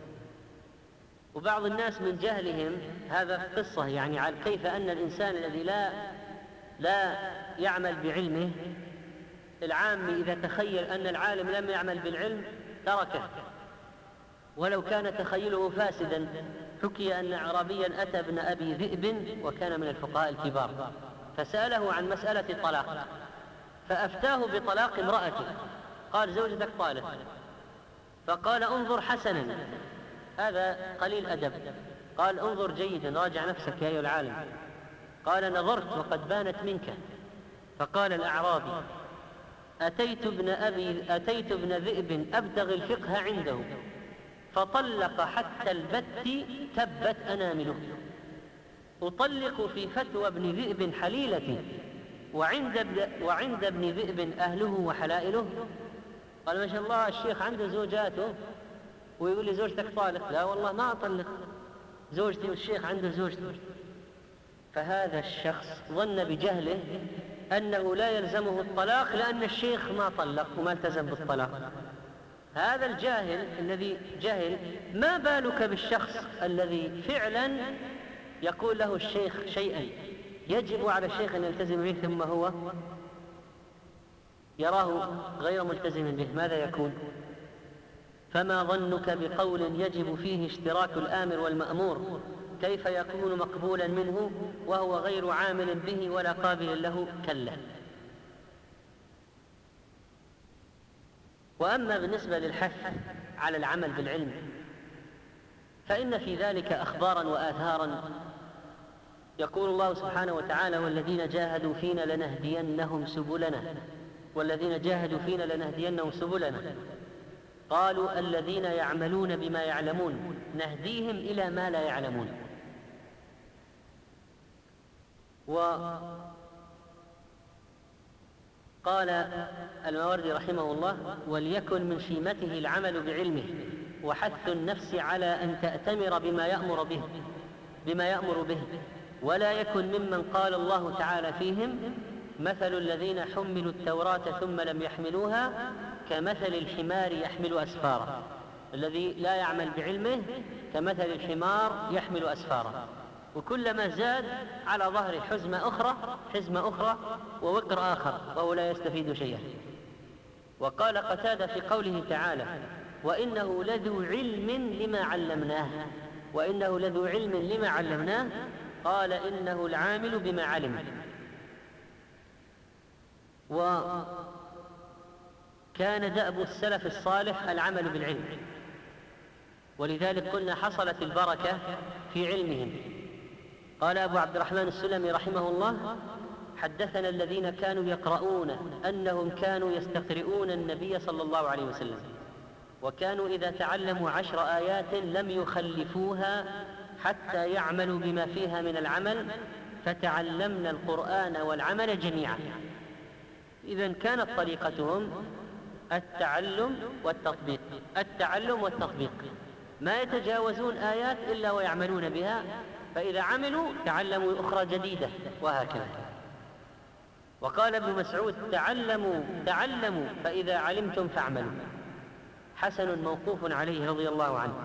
وبعض الناس من جهلهم هذا قصة يعني على كيف أن الإنسان الذي لا يعمل بعلمه، العام إذا تخيل أن العالم لم يعمل بالعلم تركه ولو كان تخيله فاسدا. حكي أن أعرابيا أتى ابن أبي ذئب وكان من الفقهاء الكبار، فسأله عن مسألة الطلاق، فأفتاه بطلاق امرأته. قال: زوجتك طالق. فقال: انظر حسنا، هذا قليل أدب. قال: انظر جيدا، راجع نفسك يا أيها العالم. قال: نظرت وقد بانت منك. فقال الأعرابي: أتيت ابن ذئب أبتغي الفقه عنده فطلق حتى البت تبت أنامله، أطلق في فتوى ابن ذئب حليلتي وعند ابن ذئب أهله وحلائله. قال: ما شاء الله الشيخ عنده زوجاته ويقول لي زوجتك طالق. لا والله ما أطلق زوجتي والشيخ عنده زوجته. فهذا الشخص ظن بجهله أنه لا يلزمه الطلاق لأن الشيخ ما طلق وما التزم بالطلاق. هذا الجاهل الذي جهل، ما بالك بالشخص الذي فعلا يقول له الشيخ شيئا يجب على الشيخ أن يلتزم به ثم هو يراه غير ملتزم به، ماذا يكون؟ فما ظنك بقول يجب فيه اشتراك الآمر والمأمور، كيف يكون مقبولا منه وهو غير عامل به ولا قابل له؟ كلا. وأما بالنسبة للحث على العمل بالعلم فإن في ذلك أخبارا وآثارا. يقول الله سبحانه وتعالى: والذين جاهدوا فينا لنهدينهم سبلنا، والذين جاهدوا فينا لنهدينهم سبلنا. قالوا: الذين يعملون بما يعلمون نهديهم إلى ما لا يعلمون. وقال الماوردي رحمه الله: وليكن من شيمته العمل بعلمه وحث النفس على أن تأتمر بما يأمر به، ولا يكن ممن قال الله تعالى فيهم: مثل الذين حملوا التوراة ثم لم يحملوها كمثل الحمار يحمل أسفارا. الذي لا يعمل بعلمه كمثل الحمار يحمل أسفارا، وكلما زاد على ظهره حزمة أخرى ووقر آخر وهو لا يستفيد شيئا. وقال قتادة في قوله تعالى: وإنه لذو علم لما علمناه، قال: إنه العامل بما علم. وكان دأب السلف الصالح العمل بالعلم، ولذلك قلنا حصلت البركة في علمهم. قال أبو عبد الرحمن السلمي رحمه الله: حدثنا الذين كانوا يقرؤون أنهم كانوا يستقرؤون النبي صلى الله عليه وسلم، وكانوا إذا تعلموا 10 آيات لم يخلفوها حتى يعملوا بما فيها من العمل، فتعلمنا القرآن والعمل جميعا. إذن كانت طريقتهم التعلم والتطبيق، التعلم والتطبيق، ما يتجاوزون آيات إلا ويعملون بها، فإذا عملوا تعلموا أخرى جديدة، وهكذا. وقال ابن مسعود: تعلموا فإذا علمتم فاعملوا. حسن موقوف عليه رضي الله عنه.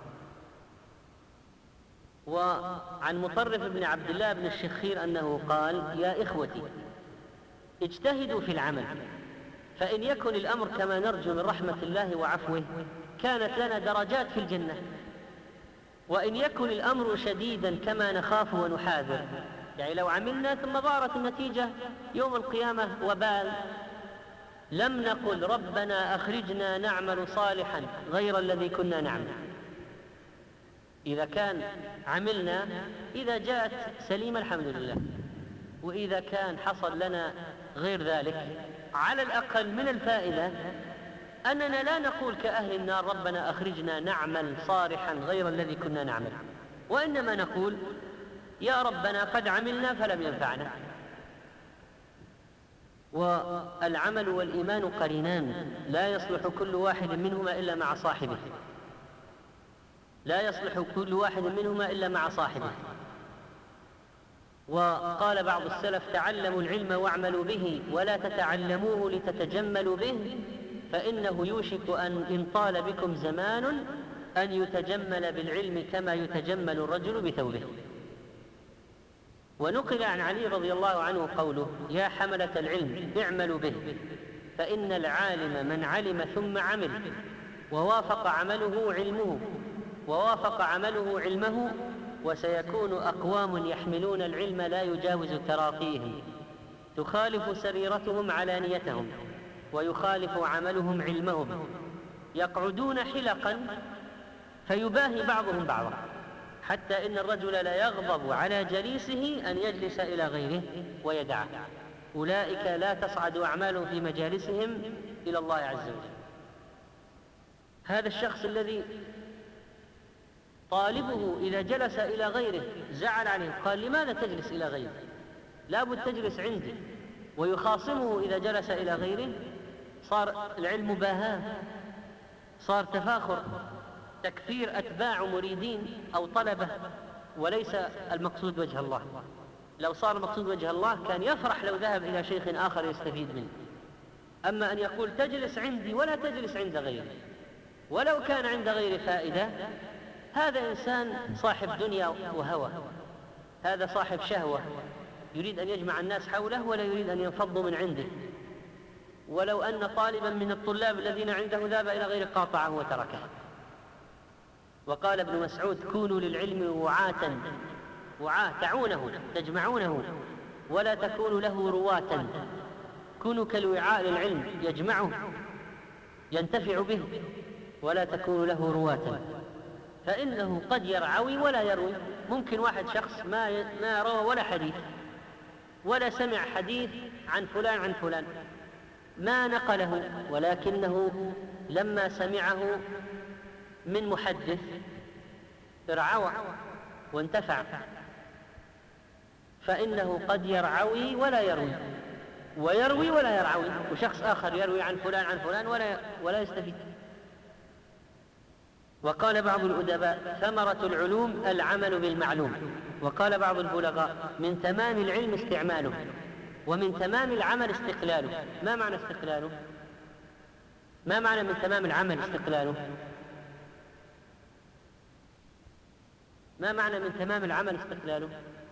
وعن مطرف بن عبد الله بن الشخير أنه قال: يا إخوتي اجتهدوا في العمل، فإن يكن الأمر كما نرجو من رحمة الله وعفوه كانت لنا درجات في الجنة، وإن يكن الأمر شديدا كما نخاف ونحاذر، يعني لو عملنا ثم ظهرت النتيجة يوم القيامة وبال، لم نقل ربنا أخرجنا نعمل صالحا غير الذي كنا نعمل. إذا كان عملنا، إذا جاءت سليمة الحمد لله، وإذا كان حصل لنا غير ذلك، على الأقل من الفائدة أننا لا نقول كأهل النار ربنا أخرجنا نعمل صالحا غير الذي كنا نعمل، وإنما نقول يا ربنا قد عملنا فلم ينفعنا. والعمل والإيمان قرينان، لا يصلح كل واحد منهما إلا مع صاحبه، لا يصلح كل واحد منهما إلا مع صاحبه. وقال بعض السلف: تعلموا العلم واعملوا به، ولا تتعلموه لتتجملوا به، فإنه يوشك إن طال بكم زمان أن يتجمل بالعلم كما يتجمل الرجل بثوبه. ونقل عن علي رضي الله عنه قوله: يا حملة العلم اعملوا به، فإن العالم من علم ثم عمل، ووافق عمله علمه، وسيكون أقوام يحملون العلم لا يجاوز تراقيهم، تخالف سريرتهم علانيتهم، ويخالف عملهم علمهم، يقعدون حلقا فيباهي بعضهم بعضا، حتى إن الرجل لا يغضب على جليسه أن يجلس إلى غيره ويدعه. أولئك لا تصعد أعمالهم في مجالسهم إلى الله عز وجل. هذا الشخص الذي طالبه إذا جلس إلى غيره زعل عليه، قال: لماذا تجلس إلى غيره؟ لابد تجلس عندي. ويخاصمه إذا جلس إلى غيره، صار العلم مباهاة، صار تفاخر، تكثير أتباع مريدين أو طلبة، وليس المقصود وجه الله. لو صار المقصود وجه الله كان يفرح لو ذهب إلى شيخ آخر يستفيد منه. أما أن يقول تجلس عندي ولا تجلس عند غيري، ولو كان عند غير فائدة، هذا إنسان صاحب دنيا وهوى، هذا صاحب شهوة، يريد أن يجمع الناس حوله ولا يريد أن ينفضوا من عنده. ولو أن طالبا من الطلاب الذين عنده ذهب إلى غير قاطعه وتركه. وقال ابن مسعود: كونوا للعلم وعاة تعونه تجمعونه، ولا تكونوا له رواة. كونوا كالوعاء للعلم يجمعه ينتفع به، ولا تكونوا له رواة، فإنه قد يرعوي ولا يروي. ممكن واحد شخص ما روى ولا حديث، ولا سمع حديث عن فلان ما نقله، ولكنه لما سمعه من محدث ارعوى وانتفع. فإنه قد يرعوي ولا يروي، ويروي ولا يرعوي، وشخص آخر يروي عن فلان ولا يستفيد. وقال بعض الأدباء: ثمرة العلوم العمل بالمعلوم. وقال بعض البلغاء: من تمام العلم استعماله، ومن تمام العمل استقلاله. ما معنى استقلاله؟ ما معنى من تمام العمل استقلاله؟ ما معنى من تمام العمل استقلاله؟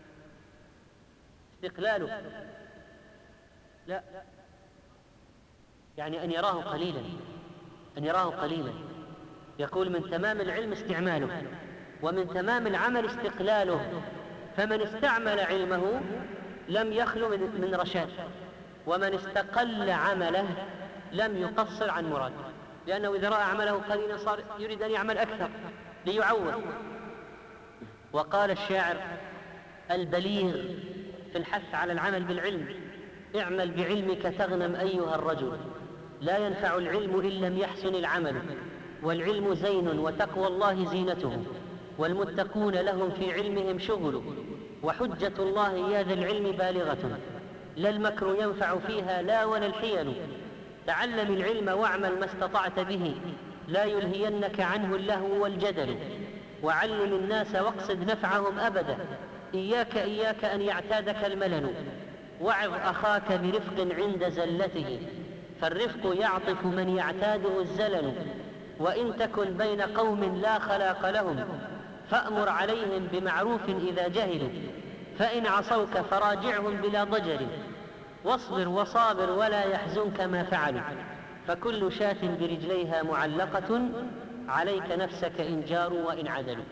لا، يعني أن يراه قليلا. يقول من تمام العلم استعماله، ومن تمام العمل استقلاله. فمن استعمل علمه لم يخلو من رشاد، ومن استقل عمله لم يقصر عن مراد، لأنه إذا رأى عمله قليلا صار يريد أن يعمل أكثر ليعوض. وقال الشاعر البليغ في الحث على العمل بالعلم: اعمل بعلمك تغنم أيها الرجل، لا ينفع العلم إن لم يحسن العمل، والعلم زين وتقوى الله زينته، والمتقون لهم في علمهم شغل، وحجة الله يا ذا العلم بالغة، لا المكر ينفع فيها لا ولا الحيل. تعلم العلم واعمل ما استطعت به، لا يلهينك عنه اللهو والجدل. وعلم الناس واقصد نفعهم أبدا، إياك أن يعتادك الملل. وعظ أخاك برفق عند زلته، فالرفق يعطف من يعتاده الزلل. وإن تكن بين قوم لا خلاق لهم، فأمر عليهم بمعروف إذا جهلوا، فإن عصوك فراجعهم بلا ضجر. واصبر وصابر ولا يحزنك ما فعلوا، فكل شاة برجليها معلقة، عليك نفسك إن جاروا وإن عدلوا.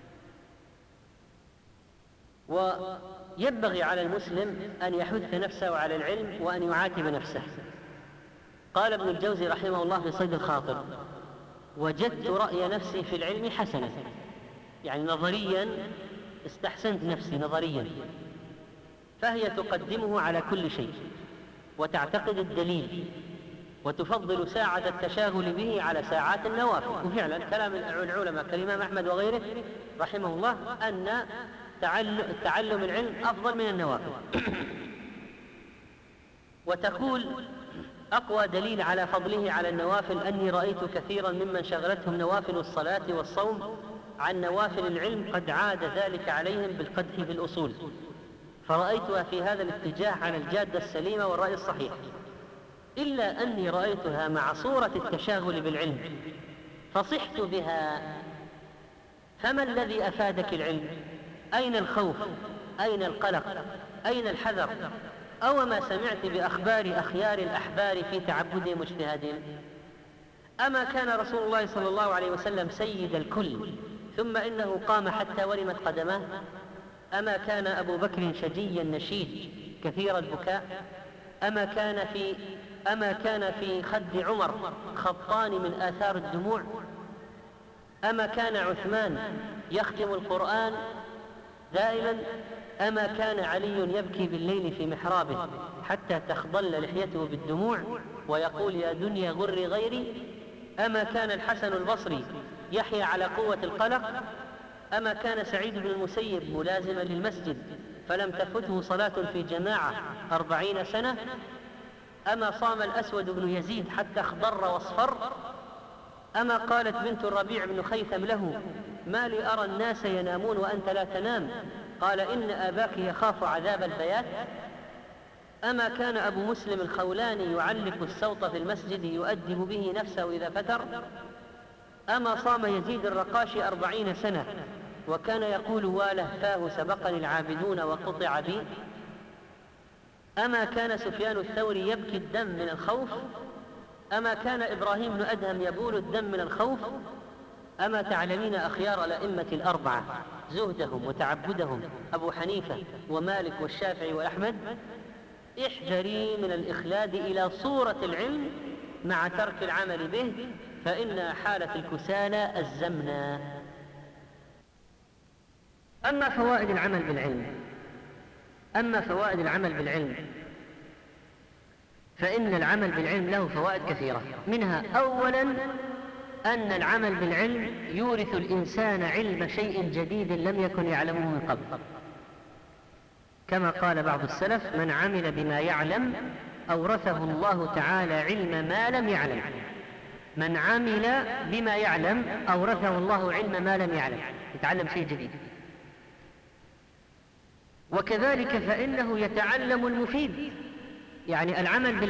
وينبغي على المسلم أن يحث نفسه على العلم وأن يعاتب نفسه. قال ابن الجوزي رحمه الله في صيد الخاطر: وجدت رأي نفسي في العلم حسنا، يعني نظريا استحسنت نفسي نظريا، فهي تقدمه على كل شيء وتعتقد الدليل، وتفضل ساعة التشاغل به على ساعات النوافل. وفعلا كلام العلماء كالإمام أحمد وغيره رحمه الله أن تعلم العلم أفضل من النوافل. وتقول: أقوى دليل على فضله على النوافل أني رأيت كثيرا ممن شغلتهم نوافل الصلاة والصوم عن نوافل العلم قد عاد ذلك عليهم بالقدح في الأصول، فرأيتها في هذا الاتجاه عن الجادة السليمة والرأي الصحيح، إلا أني رأيتها مع صورة التشاغل بالعلم فصحت بها. فما الذي أفادك العلم؟ أين الخوف؟ أين القلق؟ أين الحذر؟ أو ما سمعت بأخبار أخيار الأحبار في تعبدهم واجتهادهم؟ أما كان رسول الله صلى الله عليه وسلم سيد الكل ثم إنه قام حتى ورمت قدماه؟ أما كان أبو بكر شجيا نشيد كثير البكاء؟ أما كان في خد عمر خطان من آثار الدموع؟ أما كان عثمان يختم القرآن دائما؟ أما كان علي يبكي بالليل في محرابه حتى تخضل لحيته بالدموع ويقول: يا دنيا غري غيري؟ أما كان الحسن البصري يحيا على قوة القلق؟ أما كان سعيد بن المسيب ملازما للمسجد فلم تفته صلاة في جماعة 40 سنة؟ أما صام الأسود بن يزيد حتى اخضر واصفر؟ أما قالت بنت الربيع بن خيثم له: ما لي أرى الناس ينامون وأنت لا تنام؟ قال: إن أباك يخاف عذاب البيات. أما كان أبو مسلم الخولاني يعلق السوط في المسجد يؤدب به نفسه إذا فتر؟ أما صام يزيد الرقاشي 40 سنة وكان يقول: والهفاه سبقني العابدون وقطع بي؟ أما كان سفيان الثوري يبكي الدم من الخوف؟ أما كان إبراهيم بن أدهم يبول الدم من الخوف؟ أما تعلمين أخيار الأئمة الأربعة زهدهم وتعبدهم، أبو حنيفة ومالك والشافعي وأحمد؟ احذري من الإخلاد إلى صورة العلم مع ترك العمل به، فإن حالة الكسالى الزمنا. أما فوائد العمل بالعلم فإن العمل بالعلم له فوائد كثيرة، منها أولا أن العمل بالعلم يورث الإنسان علم شيء جديد لم يكن يعلمه من قبل، كما قال بعض السلف: من عمل بما يعلم أورثه الله تعالى علم ما لم يعلم. من عمل بما يعلم أورثه الله علم ما لم يعلم، يتعلم شيء جديد. وكذلك فإنه يتعلم المفيد، يعني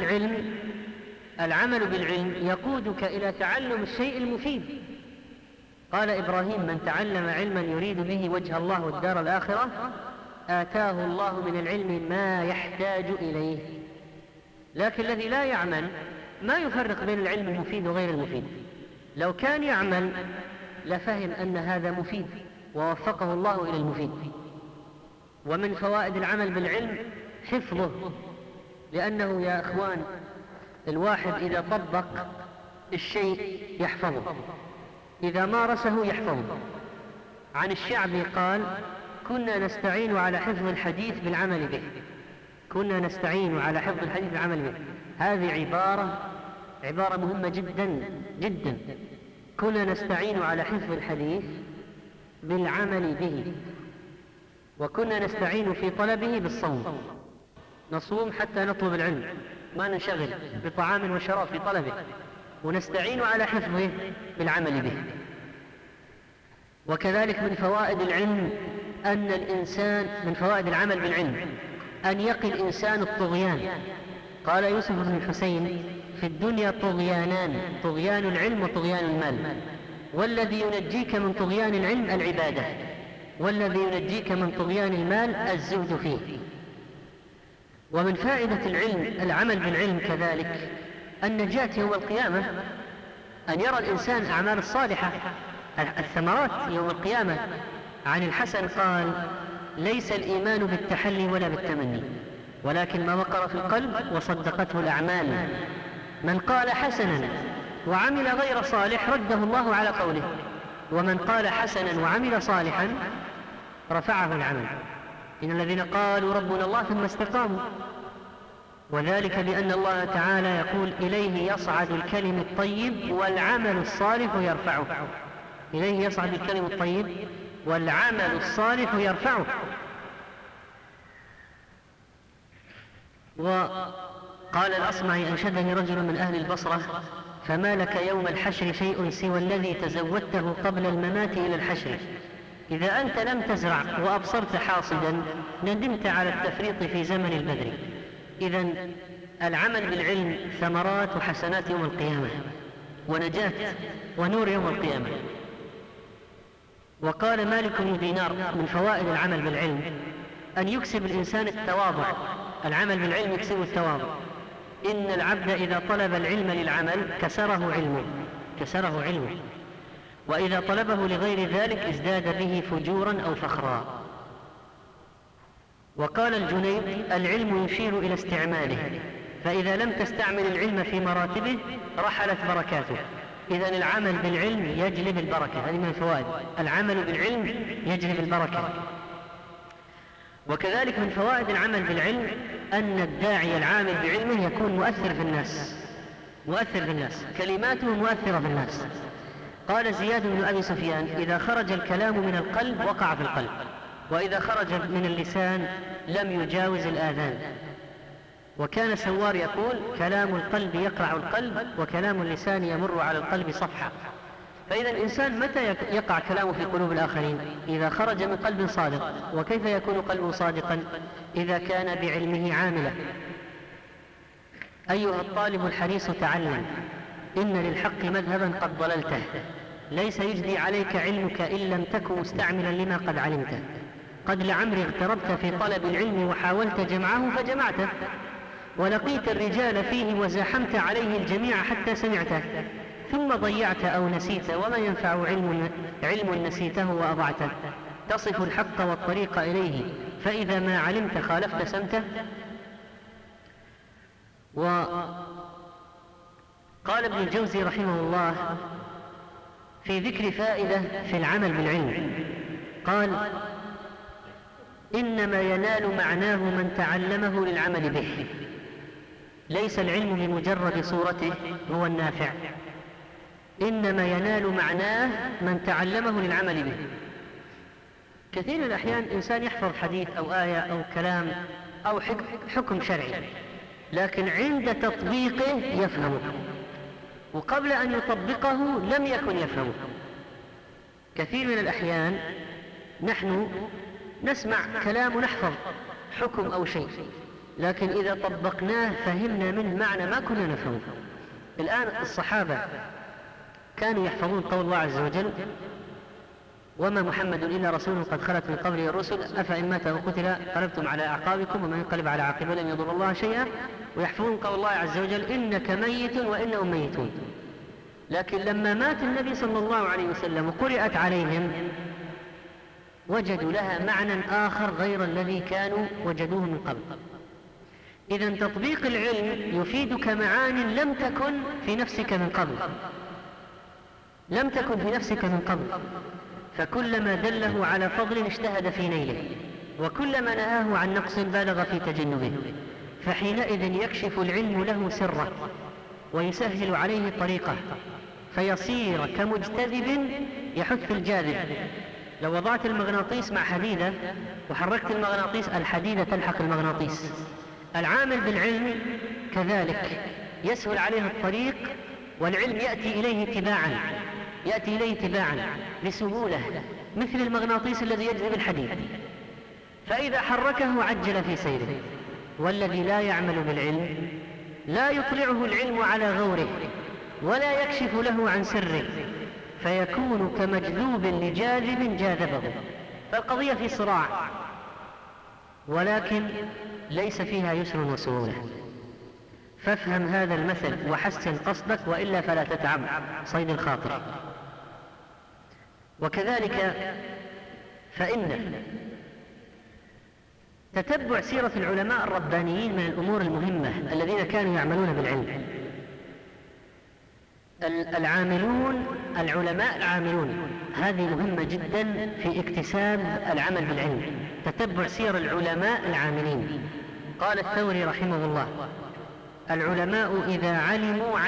العمل بالعلم يقودك إلى تعلم الشيء المفيد. قال إبراهيم: من تعلم علما يريد به وجه الله والدار الآخرة آتاه الله من العلم ما يحتاج إليه. لكن الذي لا يعمل ما يفرق بين العلم المفيد وغير المفيد. لو كان يعمل لفهم أن هذا مفيد ووفقه الله إلى المفيد. ومن فوائد العمل بالعلم حفظه، لأنه يا أخوان الواحد إذا طبق الشيء يحفظه، إذا مارسه يحفظه. عن الشعبي قال: كنا نستعين على حفظ الحديث بالعمل به. هذه عبارة مهمة جدا جدا. كنا نستعين على حفظ الحديث بالعمل به، وكنا نستعين في طلبه بالصوم، نصوم حتى نطلب العلم، ما ننشغل بطعام وشراب في طلبه، ونستعين على حفظه بالعمل به. وكذلك من فوائد العلم أن الإنسان، من فوائد العمل بالعلم أن يقي الإنسان الطغيان. قال يوسف بن الحسين: في الدنيا طغيانان، طغيان العلم وطغيان المال، والذي ينجيك من طغيان العلم العبادة، والذي ينجيك من طغيان المال الزهد فيه. ومن فائدة العلم العمل بالعلم كذلك النجاة يوم القيامة، أن يرى الإنسان الأعمال الصالحة الثمرات يوم القيامة. عن الحسن قال: ليس الإيمان بالتحلي ولا بالتمني، ولكن ما وقر في القلب وصدقته الأعمال. من قال حسنا وعمل غير صالح رده الله على قوله، ومن قال حسنا وعمل صالحا رفعه العمل. إن الذين قالوا ربنا الله ثم استقاموا، وذلك بأن الله تعالى يقول: إليه يصعد الكلم الطيب والعمل الصالح يرفعه. إليه يصعد الكلم الطيب والعمل الصالح يرفعه. وقال الأصمعي: أنشدني رجل من أهل البصرة: فما لك يوم الحشر شيء سوى الذي تزودته قبل الممات إلى الحشر. إذا أنت لم تزرع وأبصرت حاصدا ندمت على التفريط في زمن البذر. إذن العمل بالعلم ثمرات وحسنات يوم القيامة، ونجاة ونور يوم القيامة. وقال مالك بن دينار: من فوائد العمل بالعلم أن يكسب الإنسان التواضع. العمل بالعلم يكسب التواضع. إن العبد إذا طلب العلم للعمل كسره علمه، وإذا طلبه لغير ذلك ازداد به فجورا أو فخرا. وقال الجنيد: العلم يشير إلى استعماله، فإذا لم تستعمل العلم في مراتبه رحلت بركاته. إذن العمل بالعلم يجلب البركة. هذه من الفوائد، العمل بالعلم يجلب البركة. وكذلك من فوائد العمل بالعلم أن الداعي العامل بعلمه يكون مؤثر في الناس، كلماته مؤثرة في الناس. قال زياد بن أبي سفيان: إذا خرج الكلام من القلب وقع في القلب، وإذا خرج من اللسان لم يجاوز الآذان. وكان سوار يقول: كلام القلب يقرع القلب، وكلام اللسان يمر على القلب صفحة. فإذا الإنسان متى يقع كلامه في قلوب الآخرين؟ إذا خرج من قلب صادق. وكيف يكون قلبه صادقا؟ إذا كان بعلمه عاملا. أيها الطالب الحريص تعلم، إن للحق مذهبا قد ضللته، ليس يجدي عليك علمك إن لم تكن مستعملا لما قد علمته. قد لعمري اغتربت في طلب العلم وحاولت جمعه فجمعته، ولقيت الرجال فيه وزاحمت عليه الجميع حتى سمعته، ثم ضيعت أو نسيت. وما ينفع علم نسيته وأضعته. تصف الحق والطريق إليه، فإذا ما علمت خالفت سمته. وقال ابن الجوزي رحمه الله في ذكر فائدة في العمل بالعلم، قال: إنما ينال معناه من تعلمه للعمل به. ليس العلم بمجرد صورته هو النافع، إنما ينال معناه من تعلمه للعمل به. كثير من الأحيان إنسان يحفظ حديث أو آية أو كلام أو حكم شرعي، لكن عند تطبيقه يفهمه، وقبل أن يطبقه لم يكن يفهمه. كثير من الأحيان نحن نسمع كلام ونحفظ حكم أو شيء، لكن إذا طبقناه فهمنا منه معنى ما كنا نفهمه. الآن الصحابة كانوا يحفظون قول الله عز وجل: وما محمد إلا رسول قد خلت من قبله الرسل أفإن مات أو قتل قلبتم على أعقابكم ومن ينقلب على عاقبه لن يضر الله شيئا. ويحفظون قول الله عز وجل: إنك ميت وإنهم ميتون. لكن لما مات النبي صلى الله عليه وسلم وقرأت عليهم وجدوا لها معنى آخر غير الذي كانوا وجدوه من قبل. إذن تطبيق العلم يفيدك معان لم تكن في نفسك من قبل، فكلما دله على فضل اجتهد في نيله، وكلما نهاه عن نقص بالغ في تجنبه، فحينئذ يكشف العلم له سره ويسهل عليه طريقه، فيصير كمجتذب يحث الجاذب، لو وضعت المغناطيس مع حديدة وحركت المغناطيس، الحديدة تلحق المغناطيس. العامل بالعلم كذلك يسهل عليه الطريق، والعلم يأتي إليه تباعا بسهولة، مثل المغناطيس الذي يجذب الحديد، فإذا حركه عجل في سيره. والذي لا يعمل بالعلم لا يطلعه العلم على غوره ولا يكشف له عن سره، فيكون كمجذوب لجاذب جاذبه. فالقضية في صراع، ولكن ليس فيها يسر وسهولة. فافهم هذا المثل وحسن قصدك، وإلا فلا تتعب صيد الخاطر. وكذلك فإن تتبع سيرة العلماء الربانيين من الأمور المهمة الذين كانوا يعملون بالعلم. العلماء العاملون، هذه مهمة جدا في اكتساب العمل بالعلم، تتبع سير العلماء العاملين. قال الثوري رحمه الله: العلماء إذا علموا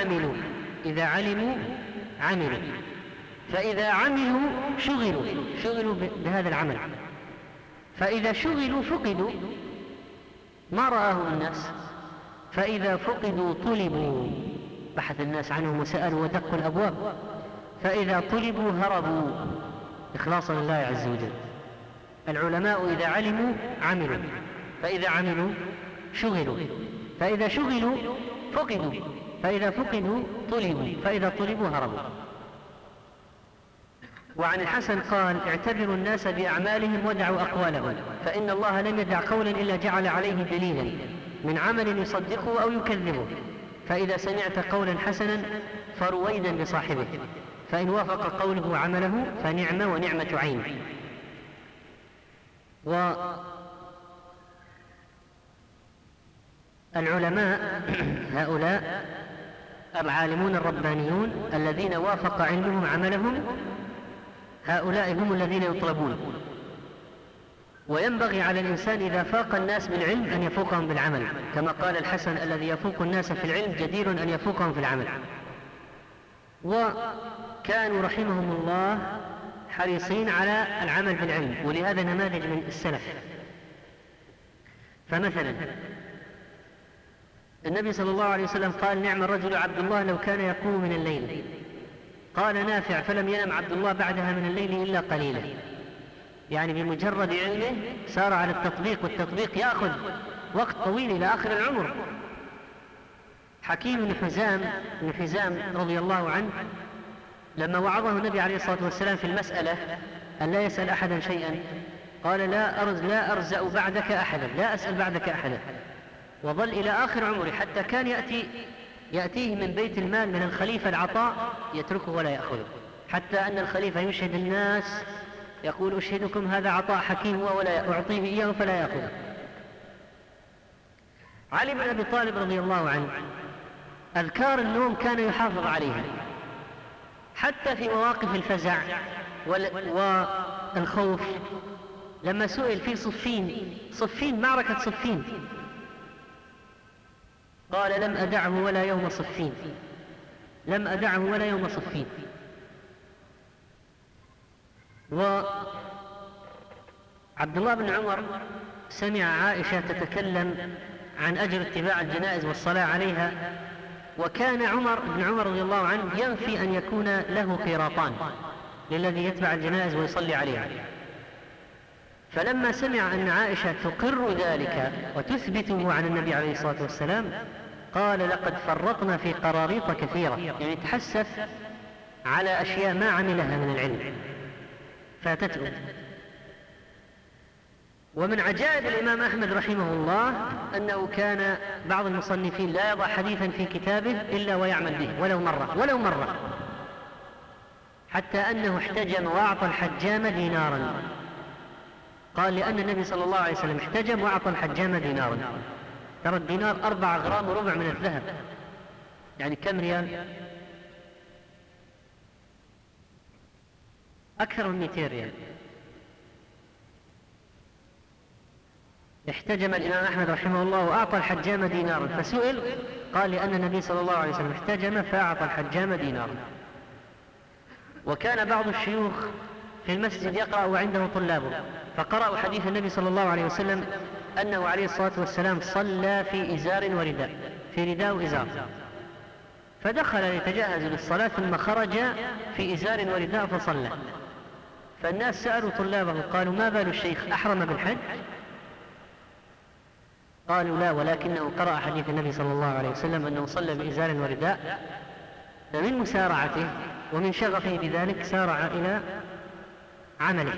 عملوا، فإذا عملوا شغلوا بهذا العمل، فإذا شغلوا فقدوا ما رآه الناس، فإذا فقدوا طلبوا، بحث الناس عنهم وسألوا ودقوا الأبواب، فإذا طلبوا هربوا إخلاصا لله عز وجل. العلماء إذا علموا عملوا، فإذا عملوا شغلوا، فإذا شغلوا فقدوا، فإذا فقدوا طلبوا، فإذا طلبوا هربوا. وعن الحسن قال: اعتبروا الناس بأعمالهم ودعوا أقوالهم، فإن الله لم يدع قولا إلا جعل عليه دليلا من عمل يصدقه أو يكذبه، فإذا سمعت قولا حسنا فرويدا بصاحبه، فإن وافق قوله عمله فنعم ونعمة عين. والعلماء هؤلاء العالمون الربانيون الذين وافق علمهم عملهم، هؤلاء هم الذين يطلبون. وينبغي على الإنسان إذا فاق الناس بالعلم أن يفوقهم بالعمل، كما قال الحسن: الذي يفوق الناس في العلم جدير أن يفوقهم في العمل. وكانوا رحمهم الله حريصين على العمل بالعلم، ولهذا نماذج من السلف. فمثلا النبي صلى الله عليه وسلم قال: نعم الرجل عبد الله لو كان يقوم من الليل. قال نافع: فلم ينم عبد الله بعدها من الليل إلا قليلا. يعني بمجرد علمه سار على التطبيق، والتطبيق يأخذ وقت طويل إلى آخر العمر. حكيم بن حزام رضي الله عنه لما وعظه النبي عليه الصلاة والسلام في المسألة أن لا يسأل أحدا شيئا، قال: لا أرزأ بعدك أحدا، لا أسأل بعدك أحدا. وظل إلى آخر عمره، حتى كان يأتيه من بيت المال من الخليفة العطاء يتركه ولا يأخذه، حتى أن الخليفة يشهد الناس يقول: أشهدكم هذا عطاء حكيم ولا أعطيه إياه فلا يأخذه. علي بن أبي طالب رضي الله عنه أذكار النوم كان يحافظ عليها، حتى في مواقف الفزع والخوف. لما سئل في صفين معركة صفين، قال: لم أدعه ولا يوم صفين، لم أدعه ولا يوم صفين. وعبد الله بن عمر سمع عائشة تتكلم عن أجر اتباع الجنائز والصلاة عليها، وكان عمر بن عمر رضي الله عنه ينفي أن يكون له قيراطان للذي يتبع الجنائز ويصلي عليها. فلما سمع أن عائشة تقر ذلك وتثبته عن النبي عليه الصلاة والسلام قال: لقد فرطنا في قراريط كثيرة، يعني تحسف على أشياء ما عملها من العلم فاتته. ومن عجائب الإمام أحمد رحمه الله أنه كان بعض المصنفين لا يضع حديثا في كتابه إلا ويعمل به ولو مرة، حتى أنه احتجم وأعطى الحجام دينارا. قال: لأن النبي صلى الله عليه وسلم احتجم وأعطى الحجام دينارا. ترى الدينار 4 غرام وربع من الذهب، يعني كم ريال؟ أكثر من 200 ريال. احتجم الإمام أحمد رحمه الله وأعطى الحجام دينارا، فسئل قال: لأن النبي صلى الله عليه وسلم احتجم فأعطى الحجام دينارا. وكان بعض الشيوخ في المسجد يقرأ وعنده طلابه، فقرأوا حديث النبي صلى الله عليه وسلم أنه عليه الصلاة والسلام صلى في إزار ورداء، في رداء وإزار، فدخل يتجهز للصلاة ثم خرج في إزار ورداء فصلى. فالناس سألوا طلابه قالوا: ما بال الشيخ أحرم بالحج؟ قالوا: لا، ولكنه قرأ حديث النبي صلى الله عليه وسلم أنه صلى بإزار ورداء، فمن مسارعته ومن شغفه بذلك سارع إلى عمله.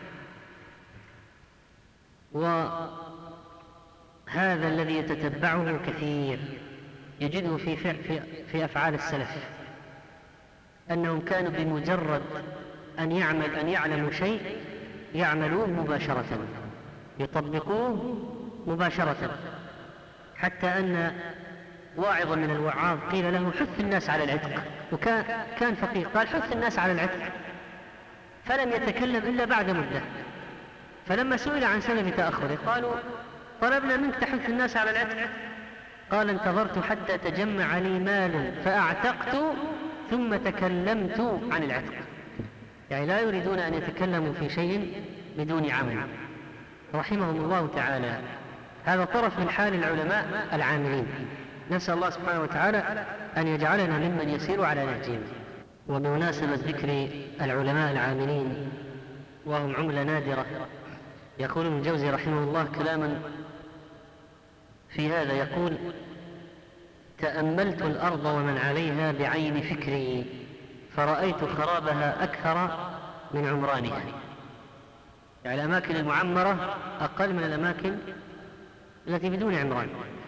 وهذا الذي يتتبعه كثير يجده في أفعال السلف، أنهم كانوا بمجرد أن يعلموا شيء يعملوه مباشرة، يطبقوه مباشرة، حتى أن واعظا من الوعاظ قيل له: حث الناس على العتق، وكان فقيه، قال: حث الناس على العتق، فلم يتكلم إلا بعد مدة. فلما سئل عن سبب تأخره قالوا: طلبنا منك تحث الناس على العتق، قال: انتظرت حتى تجمع لي مال فأعتقت ثم تكلمت عن العتق. يعني لا يريدون أن يتكلموا في شيء بدون عمل، رحمهم الله تعالى. هذا طرف من حال العلماء العاملين، نسأل الله سبحانه وتعالى أن يجعلنا ممن يسير على نهجهم. وبمناسبة ذكر العلماء العاملين وهم عملة نادرة، يقول ابن الجوزي رحمه الله كلاما في هذا، يقول: تأملت الأرض ومن عليها بعين فكري فرأيت خرابها أكثر من عمرانها. يعني الأماكن المعمرة أقل من الأماكن التي بدون عمران.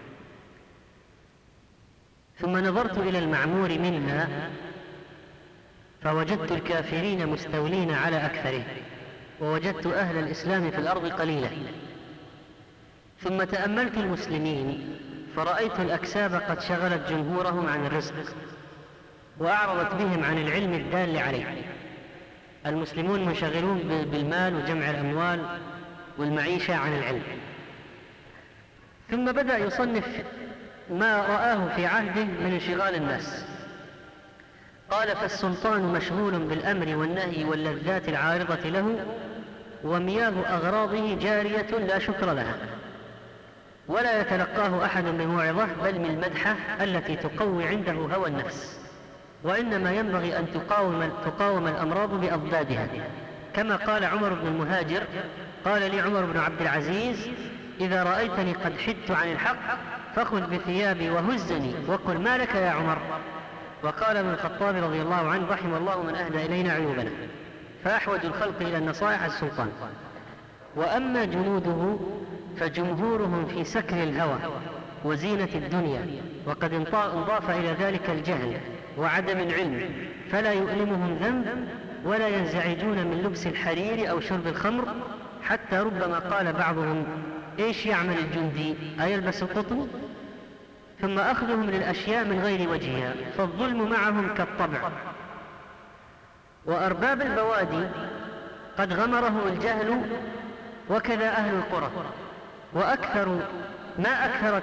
ثم نظرت إلى المعمور منها فوجدت الكافرين مستولين على أكثره، ووجدت أهل الإسلام في الأرض قليلا. ثم تأملت المسلمين فرأيت الأكساب قد شغلت جمهورهم عن الرزق وأعرضت بهم عن العلم الدال عليه. المسلمون منشغلون بالمال وجمع الأموال والمعيشة عن العلم. ثم بدأ يصنف ما رآه في عهده من انشغال الناس. قال: فالسلطان مشغول بالأمر والنهي واللذات العارضة له، ومياه أغراضه جارية لا شكر لها، ولا يتلقاه أحد بموعظة بل من المدحة التي تقوي عنده هوى النفس، وإنما ينبغي أن تقاوم الأمراض بأضدادها. كما قال عمر بن المهاجر: قال لي عمر بن عبد العزيز: إذا رأيتني قد حدت عن الحق فخذ بثيابي وهزني وقل: ما لك يا عمر؟ وقال ابن الخطاب رضي الله عنه: رحم الله من أهدى إلينا عيوبنا. فأحوج الخلق إلى النصائح السلطان. وأما جنوده فجمهورهم في سكر الهوى وزينة الدنيا، وقد انضاف إلى ذلك الجهل وعدم العلم، فلا يؤلمهم ذنب ولا ينزعجون من لبس الحرير أو شرب الخمر، حتى ربما قال بعضهم: إيش يعمل الجندي؟ أيلبس القطن؟ ثم أخذهم للأشياء من غير وجهها، فالظلم معهم كالطبع. وأرباب البوادي قد غمرهم الجهل، وكذا أهل القرى. ما أكثر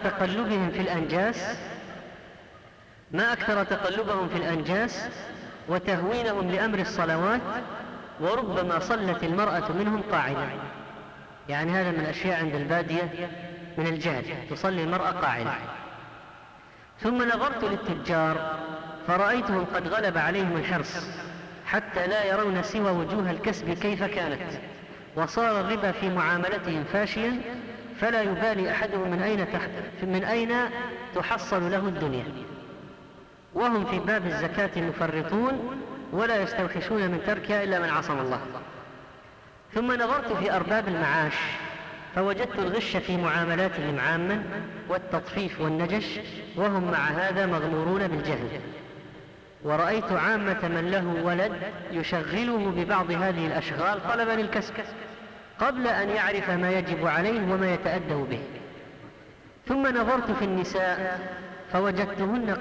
تقلبهم في الأنجاس وتهوينهم لأمر الصلوات، وربما صلت المرأة منهم قاعدة. يعني هذا من الأشياء عند البادية من الجهل، تصلي المرأة قاعدة. ثم نظرت للتجار فرأيتهم قد غلب عليهم الحرص حتى لا يرون سوى وجوه الكسب كيف كانت، وصار الربا في معاملتهم فاشيا، فلا يبالي أحدهم من أين تحصل له الدنيا. وهم في باب الزكاة مفرطون، ولا يستوحشون من تركها إلا من عصم الله. ثم نظرت في أرباب المعاش فوجدت الغش في معاملاتهم عاما، والتطفيف والنجش، وهم مع هذا مغمورون بالجهل. ورأيت عامة من له ولد يشغله ببعض هذه الأشغال طلبا للكسب قبل أن يعرف ما يجب عليه وما يتأدب به. ثم نظرت في النساء فوجدتهن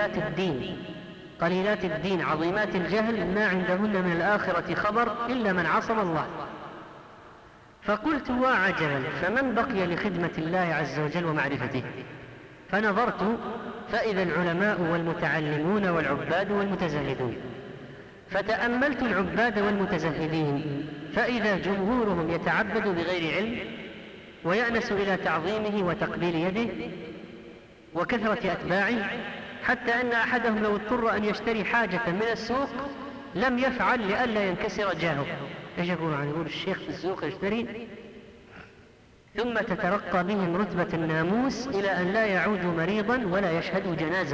قليلات الدين عظيمات الجهل، ما عندهن من الآخرة خبر إلا من عصم الله. فقلت: وعجبا، فمن بقي لخدمة الله عز وجل ومعرفته؟ فنظرت فإذا العلماء والمتعلمون والعباد والمتزهدون. فتأملت العباد والمتزهدين فإذا جمهورهم يتعبد بغير علم ويأنس إلى تعظيمه وتقبيل يده وكثرة أتباعه، حتى أن أحدهم لو اضطر أن يشتري حاجة من السوق لم يفعل لئلا ينكسر جاهه. ايش يقول عنه؟ يقول الشيخ في السوق يشتري، ثم تترقى بهم رتبة الناموس إلى أن لا يعودوا مريضا ولا يشهدوا جنازة.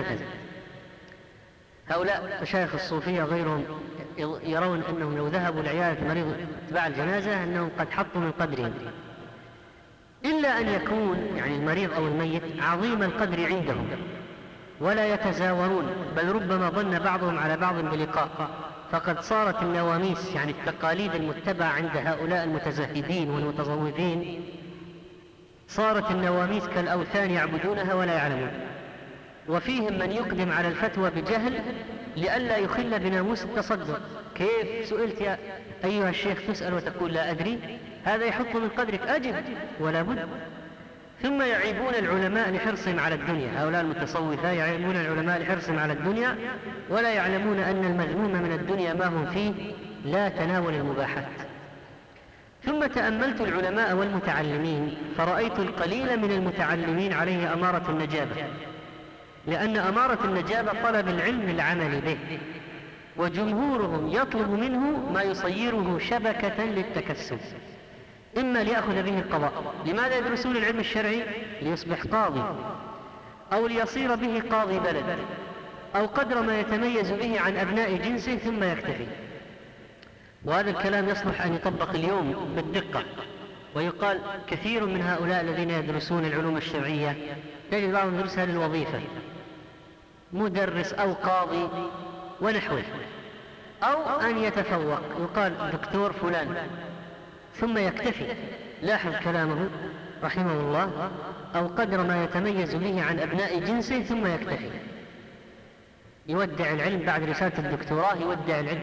هؤلاء مشايخ الصوفية غيرهم يرون أنهم لو ذهبوا لعيادة مريض اتباع الجنازة أنهم قد حطوا من قدرهم، إلا أن يكون يعني المريض أو الميت عظيم القدر عندهم ولا يتزاورون، بل ربما ظن بعضهم على بعض بلقاء، فقد صارت النواميس يعني التقاليد المتبعة عند هؤلاء المتزهدين والمتصوفين صارت النواميس كالأوثان يعبدونها ولا يعلمون. وفيهم من يقدم على الفتوى بجهل لئلا يخل بناموس التصدق. كيف سئلت يا أيها الشيخ تسأل وتقول لا أدري؟ هذا يحط من قدرك، أجب ولا بد. ثم يعيبون العلماء لحرصهم على الدنيا، هؤلاء المتصوفة يعيبون العلماء لحرصهم على الدنيا ولا يعلمون أن المذموم من الدنيا ما هم فيه لا تناول المباحات. ثم تأملت العلماء والمتعلمين فرأيت القليل من المتعلمين عليه أمارة النجابة، لأن أمارة النجابة طلب العلم العمل به، وجمهورهم يطلب منه ما يصيره شبكة للتكسب، إما ليأخذ به القضاء. لماذا يدرسون العلم الشرعي؟ ليصبح قاضي، أو ليصير به قاضي بلد، أو قدر ما يتميز به عن أبناء جنسه ثم يكتفي. وهذا الكلام يصلح أن يطبق اليوم بالدقة، ويقال كثير من هؤلاء الذين يدرسون العلوم الشرعية تجد بعضهم يدرسها للوظيفة، مدرس أو قاضي ونحوه، أو أن يتفوق يقال دكتور فلان ثم يكتفي. لاحظ كلامه رحمه الله، أو قدر ما يتميز به عن أبناء جنسه ثم يكتفي، يودع العلم بعد رسالة الدكتوراه، يودع العلم.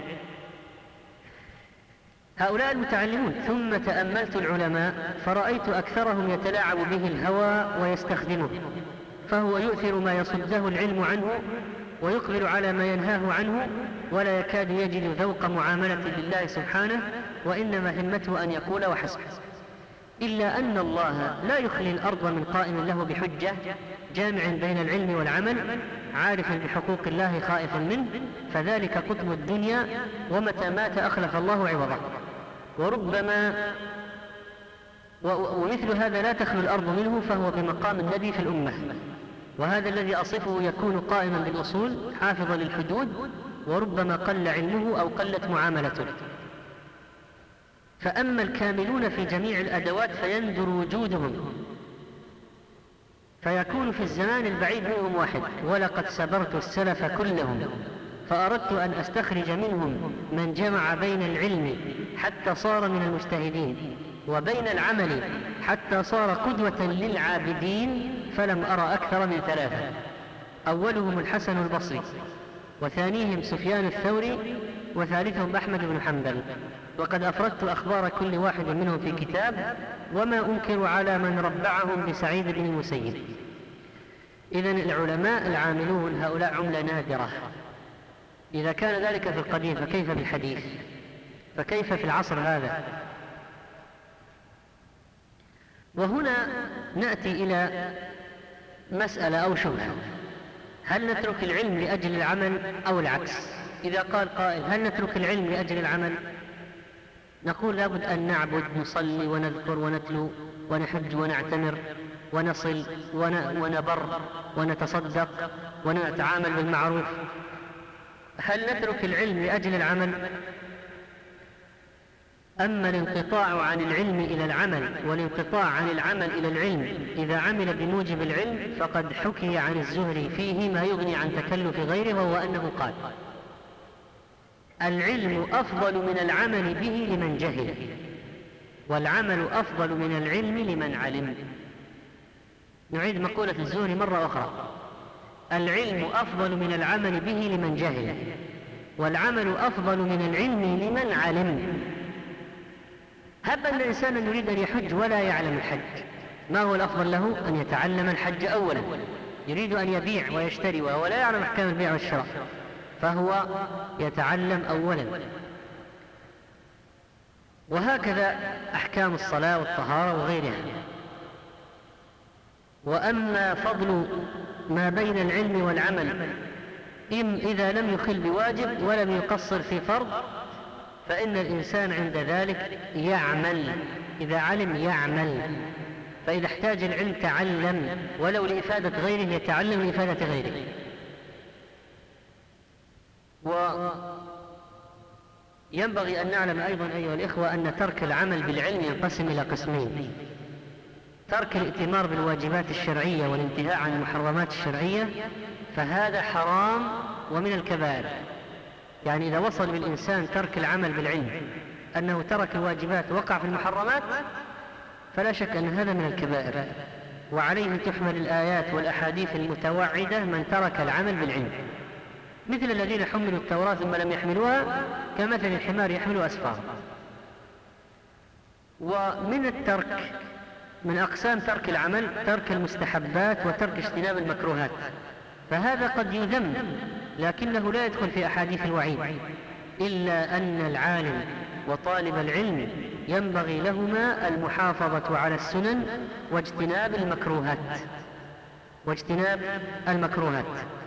هؤلاء المتعلمون. ثم تأملت العلماء فرأيت أكثرهم يتلاعب به الهوى ويستخدمه، فهو يؤثر ما يصده العلم عنه ويقبل على ما ينهاه عنه، ولا يكاد يجد ذوق معاملة لله سبحانه، وإنما همته أن يقول وحسب. إلا أن الله لا يخلي الأرض من قائم له بحجة، جامع بين العلم والعمل، عارف بحقوق الله خائف منه، فذلك قطب الدنيا، ومتى مات أخلف الله عوضه. وربما ومثل هذا لا تخلو الأرض منه، فهو بمقام النبي في الأمة، وهذا الذي أصفه يكون قائما بالأصول حافظا للحدود، وربما قل علمه أو قلت معاملته. فأما الكاملون في جميع الأدوات فيندر وجودهم، فيكون في الزمان البعيد منهم واحد. ولقد سبرت السلف كلهم فأردت أن أستخرج منهم من جمع بين العلم حتى صار من المجتهدين، وبين العمل حتى صار قدوة للعابدين، فلم أرى أكثر من ثلاثة: أولهم الحسن البصري، وثانيهم سفيان الثوري، وثالثهم أحمد بن حنبل. وقد أفردت أخبار كل واحد منهم في كتاب، وما أنكر على من ربعهم بسعيد بن المسيب. إذن العلماء العاملون هؤلاء عملة نادرة. إذا كان ذلك في القديم فكيف بالحديث؟ فكيف في العصر هذا؟ وهنا نأتي إلى مسألة أو شبهة: هل نترك العلم لأجل العمل أو العكس؟ إذا قال قائل: هل نترك العلم لأجل العمل؟ نقول لابد أن نعبد، نصلي ونذكر ونتلو ونحج ونعتمر ونصل ونبر ونتصدق ونتعامل بالمعروف. هل نترك العلم لأجل العمل؟ أما الانقطاع عن العلم إلى العمل والانقطاع عن العمل إلى العلم إذا عمل بموجب العلم، فقد حكي عن الزهري فيه ما يغني عن تكلف غيره، وهو أنه قال: العلم أفضل من العمل به لمن جهل، والعمل أفضل من العلم لمن علم. نعيد مقولة الزهري مرة أخرى: العلم أفضل من العمل به لمن جهل، والعمل أفضل من العلم لمن علم. هب أن الإنسان يريد أن يحج ولا يعلم الحج، ما هو الأفضل له؟ أن يتعلم الحج أولا. يريد أن يبيع ويشتري ولا يعلم أحكام البيع والشراء، فهو يتعلم أولا. وهكذا أحكام الصلاة والطهارة وغيرها. وأما فضل ما بين العلم والعمل إذا لم يخل بواجب ولم يقصر في فرض، فإن الإنسان عند ذلك يعمل، إذا علم يعمل، فإذا احتاج العلم تعلم ولو لإفادة غيره، يتعلم لإفادة غيره. وينبغي أن نعلم أيضا أيها الإخوة أن ترك العمل بالعلم ينقسم إلى قسمين: ترك الائتمار بالواجبات الشرعية والانتهاء عن المحرمات الشرعية، فهذا حرام ومن الكبائر. يعني إذا وصل بالإنسان ترك العمل بالعلم أنه ترك الواجبات وقع في المحرمات، فلا شك أن هذا من الكبائر، وعليه تحمل الآيات والأحاديث المتوعدة من ترك العمل بالعلم، مثل الذين حملوا التوراة ثم لم يحملوها كمثل الحمار يحمل أسفارا. ومن الترك، من أقسام ترك العمل، ترك المستحبات وترك اجتناب المكروهات، فهذا قد يذم لكنه لا يدخل في أحاديث الوعيد، إلا أن العالم وطالب العلم ينبغي لهما المحافظة على السنن واجتناب المكروهات.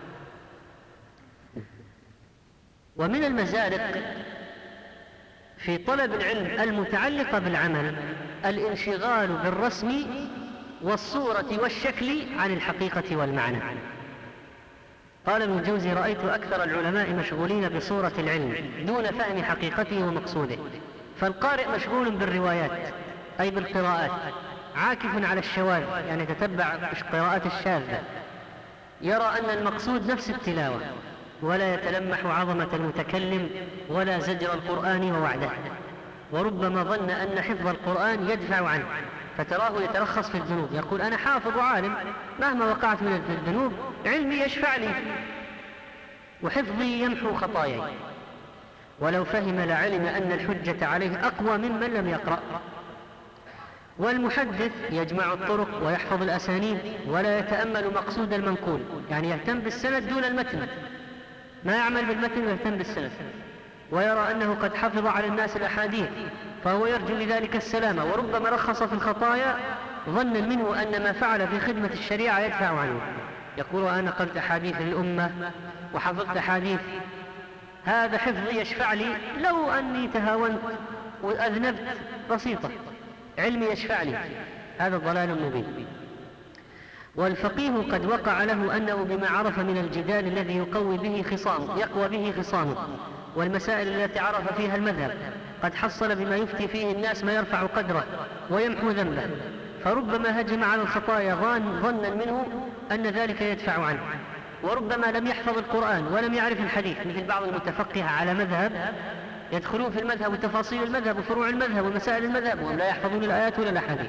ومن المزالق في طلب العلم المتعلقة بالعمل الانشغال بالرسم والصورة والشكل عن الحقيقة والمعنى. قال ابن الجوزي: رأيت أكثر العلماء مشغولين بصورة العلم دون فهم حقيقته ومقصوده. فالقارئ مشغول بالروايات أي بالقراءات، عاكف على الشواذ يعني يتتبع القراءات الشاذة، يرى أن المقصود نفس التلاوة، ولا يتلمح عظمة المتكلم ولا زجر القرآن ووعده، وربما ظن أن حفظ القرآن يدفع عنه، فتراه يترخص في الذنوب، يقول: أنا حافظ وعالم، مهما وقعت من الذنوب علمي يشفع لي وحفظي يمحو خطاياي. ولو فهم لعلم أن الحجة عليه أقوى ممن لم يقرأ. والمحدث يجمع الطرق ويحفظ الأسانيد ولا يتأمل مقصود المنقول، يعني يهتم بالسند دون المتن، ما يعمل بالمتن ويهتم بالسند، ويرى أنه قد حفظ على الناس الأحاديث فهو يرجو لذلك السلامة، وربما رخص في الخطايا ظنا منه أن ما فعل في خدمة الشريعة يدفع عنه، يقول: أنا قلت أحاديث للأمة وحفظت أحاديث، هذا حفظي يشفع لي، لو أني تهاونت وأذنبت بسيطة، علمي يشفع لي. هذا ضلال مبين. والفقيه قد وقع له أنه بما عرف من الجدال الذي يقوي به خصامه والمسائل التي عرف فيها المذهب، قد حصل بما يفتي فيه الناس ما يرفع قدره ويمحو ذنبه، فربما هجم على الخطايا ظنا منه أن ذلك يدفع عنه، وربما لم يحفظ القرآن ولم يعرف الحديث، مثل بعض المتفقهة على مذهب يدخلون في المذهب وتفاصيل المذهب وفروع المذهب ومسائل المذهب وهم لا يحفظون الآيات ولا الأحاديث،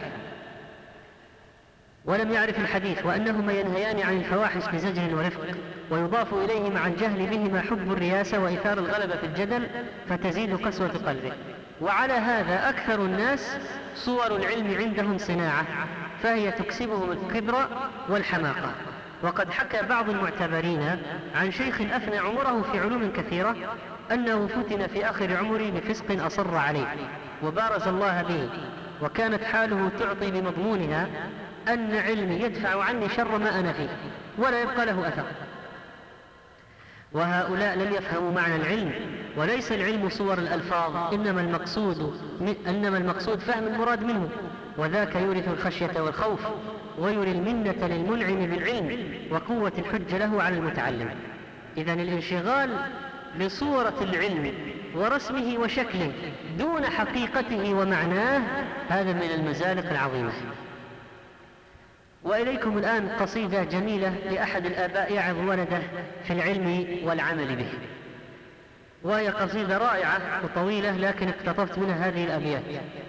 ولم يعرف الحديث، وأنهما ينهيان عن الفواحش بزجر ورفق، ويضاف إليه مع الجهل بهما حب الرياسة وإثار الغلبة في الجدل فتزيد قسوة قلبه. وعلى هذا أكثر الناس صور العلم عندهم صناعة، فهي تكسبهم الكبر والحماقة. وقد حكى بعض المعتبرين عن شيخ أفنى عمره في علوم كثيرة أنه فتن في آخر عمره بفسق أصر عليه وبارز الله به، وكانت حاله تعطي بمضمونها أن علمي يدفع عني شر ما أنا فيه ولا يبقى له أثر. وهؤلاء لم يفهموا معنى العلم، وليس العلم صور الألفاظ، إنما المقصود فهم المراد منه، وذاك يورث الخشية والخوف ويري المنة للمنعم بالعلم وقوة الحجة له على المتعلم. إذن الانشغال بصورة العلم ورسمه وشكله دون حقيقته ومعناه هذا من المزالق العظيمة. وإليكم الآن قصيدة جميلة لأحد الآباء يعظ ولده في العلم والعمل به، وهي قصيدة رائعة وطويلة لكن اقتطفت منها هذه الأبيات.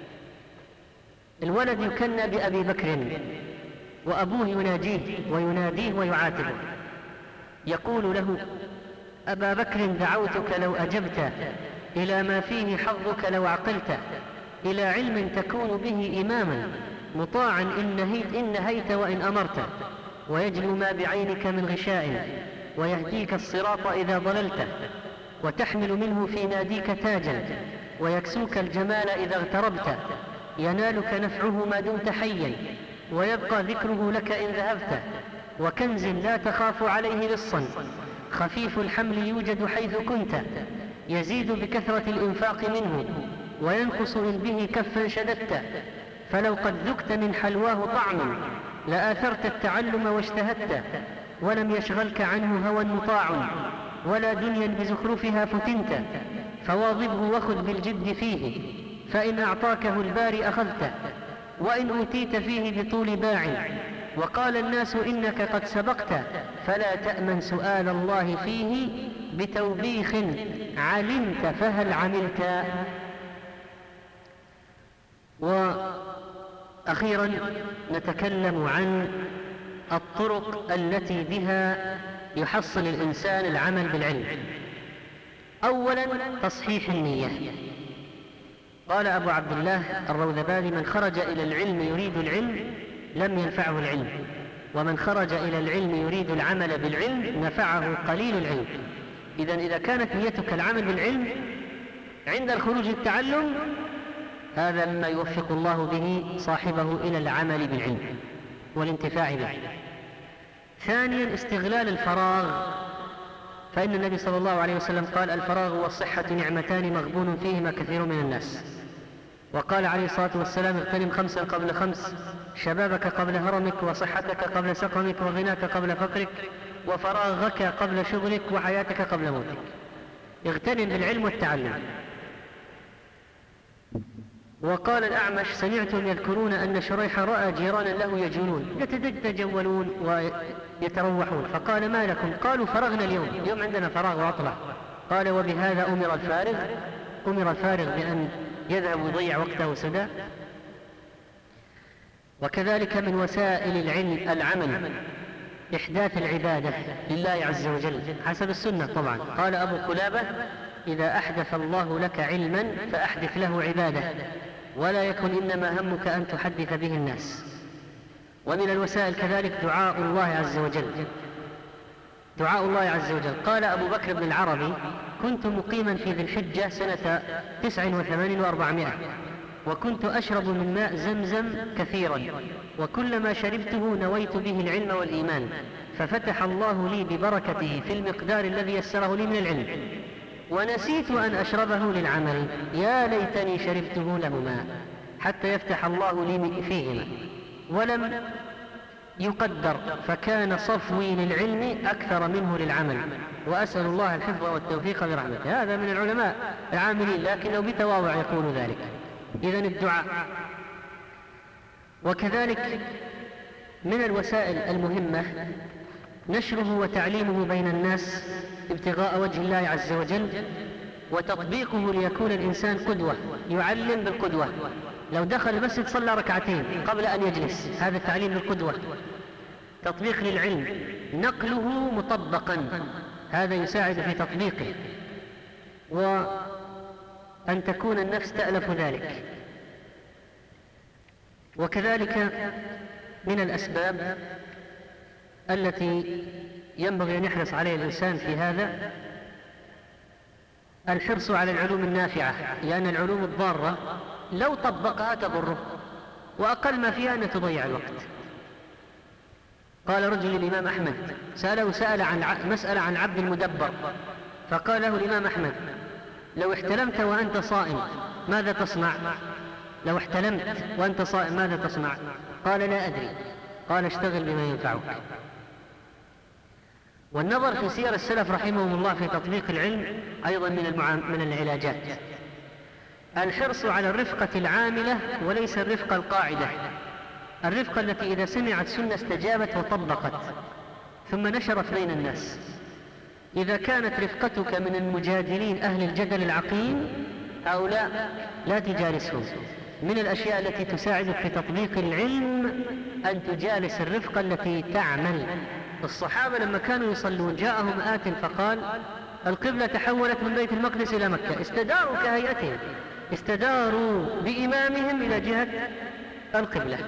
الولد يكنى بأبي بكر وأبوه يناديه ويعاتبه، يقول له: أبا بكر دعوتك لو أجبت، إلى ما فيه حظك لو عقلت، إلى علم تكون به إماما مطاعا إن نهيت وإن أمرت، ويجلو ما بعينك من غشاء، ويهديك الصراط إذا ضللت، وتحمل منه في ناديك تاجا، ويكسوك الجمال إذا اغتربت، ينالك نفعه ما دمت حيا، ويبقى ذكره لك إن ذهبت، وكنز لا تخاف عليه لصا، خفيف الحمل يوجد حيث كنت، يزيد بكثرة الإنفاق منه، وينقص إن به كفا شددت، فلو قد ذقت من حلواه طعما لآثرت التعلم واشتهدت، ولم يشغلك عنه هوى مطاع، ولا دنيا بزخرفها فتنت، فواظبه وخذ بالجد فيه، فإن أعطاكه الباري أخذته، وإن أوتيت فيه بطول باع، وقال الناس إنك قد سبقت، فلا تأمن سؤال الله فيه، بتوبيخ علمت فهل عملت. وأخيرا نتكلم عن الطرق التي بها يحصل الإنسان العمل بالعلم. أولا تصحيح النية. قال أبو عبد الله الروذباني: من خرج إلى العلم يريد العلم لم ينفعه العلم، ومن خرج إلى العلم يريد العمل بالعلم نفعه قليل العلم. إذا كانت نيتك العمل بالعلم عند الخروج للتعلم، هذا مما يوفق الله به صاحبه إلى العمل بالعلم والانتفاع به. ثانيا استغلال الفراغ، فإن النبي صلى الله عليه وسلم قال: الفراغ والصحة نعمتان مغبون فيهما كثير من الناس. وقال عليه الصلاة والسلام: اغتنم 5 قبل 5، شبابك قبل هرمك، وصحتك قبل سقمك، وغناك قبل فقرك، وفراغك قبل شغلك، وحياتك قبل موتك. اغتنم بالعلم والتعلم. وقال الأعمش: سمعتم يذكرون أن شريح رأى جيرانا له يجولون يتجولون ويتروحون، فقال: ما لكم؟ قالوا: فرغنا اليوم عندنا فراغ وعطلة. قال: وبهذا أمر الفارغ بأن يذهب ويضيع وقته سدى. وكذلك من وسائل العلم العمل إحداث العبادة لله عز وجل حسب السنة طبعا. قال أبو قلابة: إذا أحدث الله لك علما فأحدث له عبادة، ولا يكن إنما همك أن تحدث به الناس. ومن الوسائل كذلك دعاء الله عز وجل. قال أبو بكر بن العربي: كنت مقيما في ذي الحجة سنة 89 و400، وكنت أشرب من ماء زمزم كثيرا، وكلما شربته نويت به العلم والإيمان، ففتح الله لي ببركته في المقدار الذي يسره لي من العلم، ونسيت أن أشربه للعمل، يا ليتني شربته لهما حتى يفتح الله لي فيهما، ولم يقدر، فكان صفوي للعلم أكثر منه للعمل، وأسأل الله الحفظ والتوفيق برحمته. هذا من العلماء العاملين، لكنه بتواضع يقول ذلك. إذن الدعاء. وكذلك من الوسائل المهمة نشره وتعليمه بين الناس ابتغاء وجه الله عز وجل، وتطبيقه ليكون الإنسان قدوة، يعلم بالقدوة. لو دخل المسجد صلى ركعتين قبل أن يجلس، هذا التعليم بالقدوة. تطبيق للعلم، نقله مطبقا، هذا يساعد في تطبيقه، وأن تكون النفس تألف ذلك. وكذلك من الأسباب التي ينبغي أن يحرص عليها الإنسان في هذا الحرص على العلوم النافعة، لأن العلوم الضارة لو طبقها تضره، وأقل ما فيها أن تضيع الوقت. قال رجل الإمام أحمد، سأل عن مسألة عن عبد المدبر، فقال له الإمام أحمد: لو احتلمت وأنت صائم ماذا تصنع؟ لو احتلمت وأنت صائم ماذا تصنع؟ قال: لا أدري. قال: اشتغل بما ينفعك. والنظر في سير السلف رحمهم الله في تطبيق العلم أيضا من العلاجات. الحرص على الرفقة العاملة وليس الرفقة القاعدة، الرفقة التي إذا سمعت سنة استجابت وطبقت ثم نشرت بين الناس. إذا كانت رفقتك من المجادلين أهل الجدل العقيم، هؤلاء لا تجالسهم. من الأشياء التي تساعدك في تطبيق العلم أن تجالس الرفقة التي تعمل. الصحابة لما كانوا يصلون جاءهم آت فقال: القبلة تحولت من بيت المقدس إلى مكة، استداروا كهيئتهم، استداروا بإمامهم إلى جهة القبلة.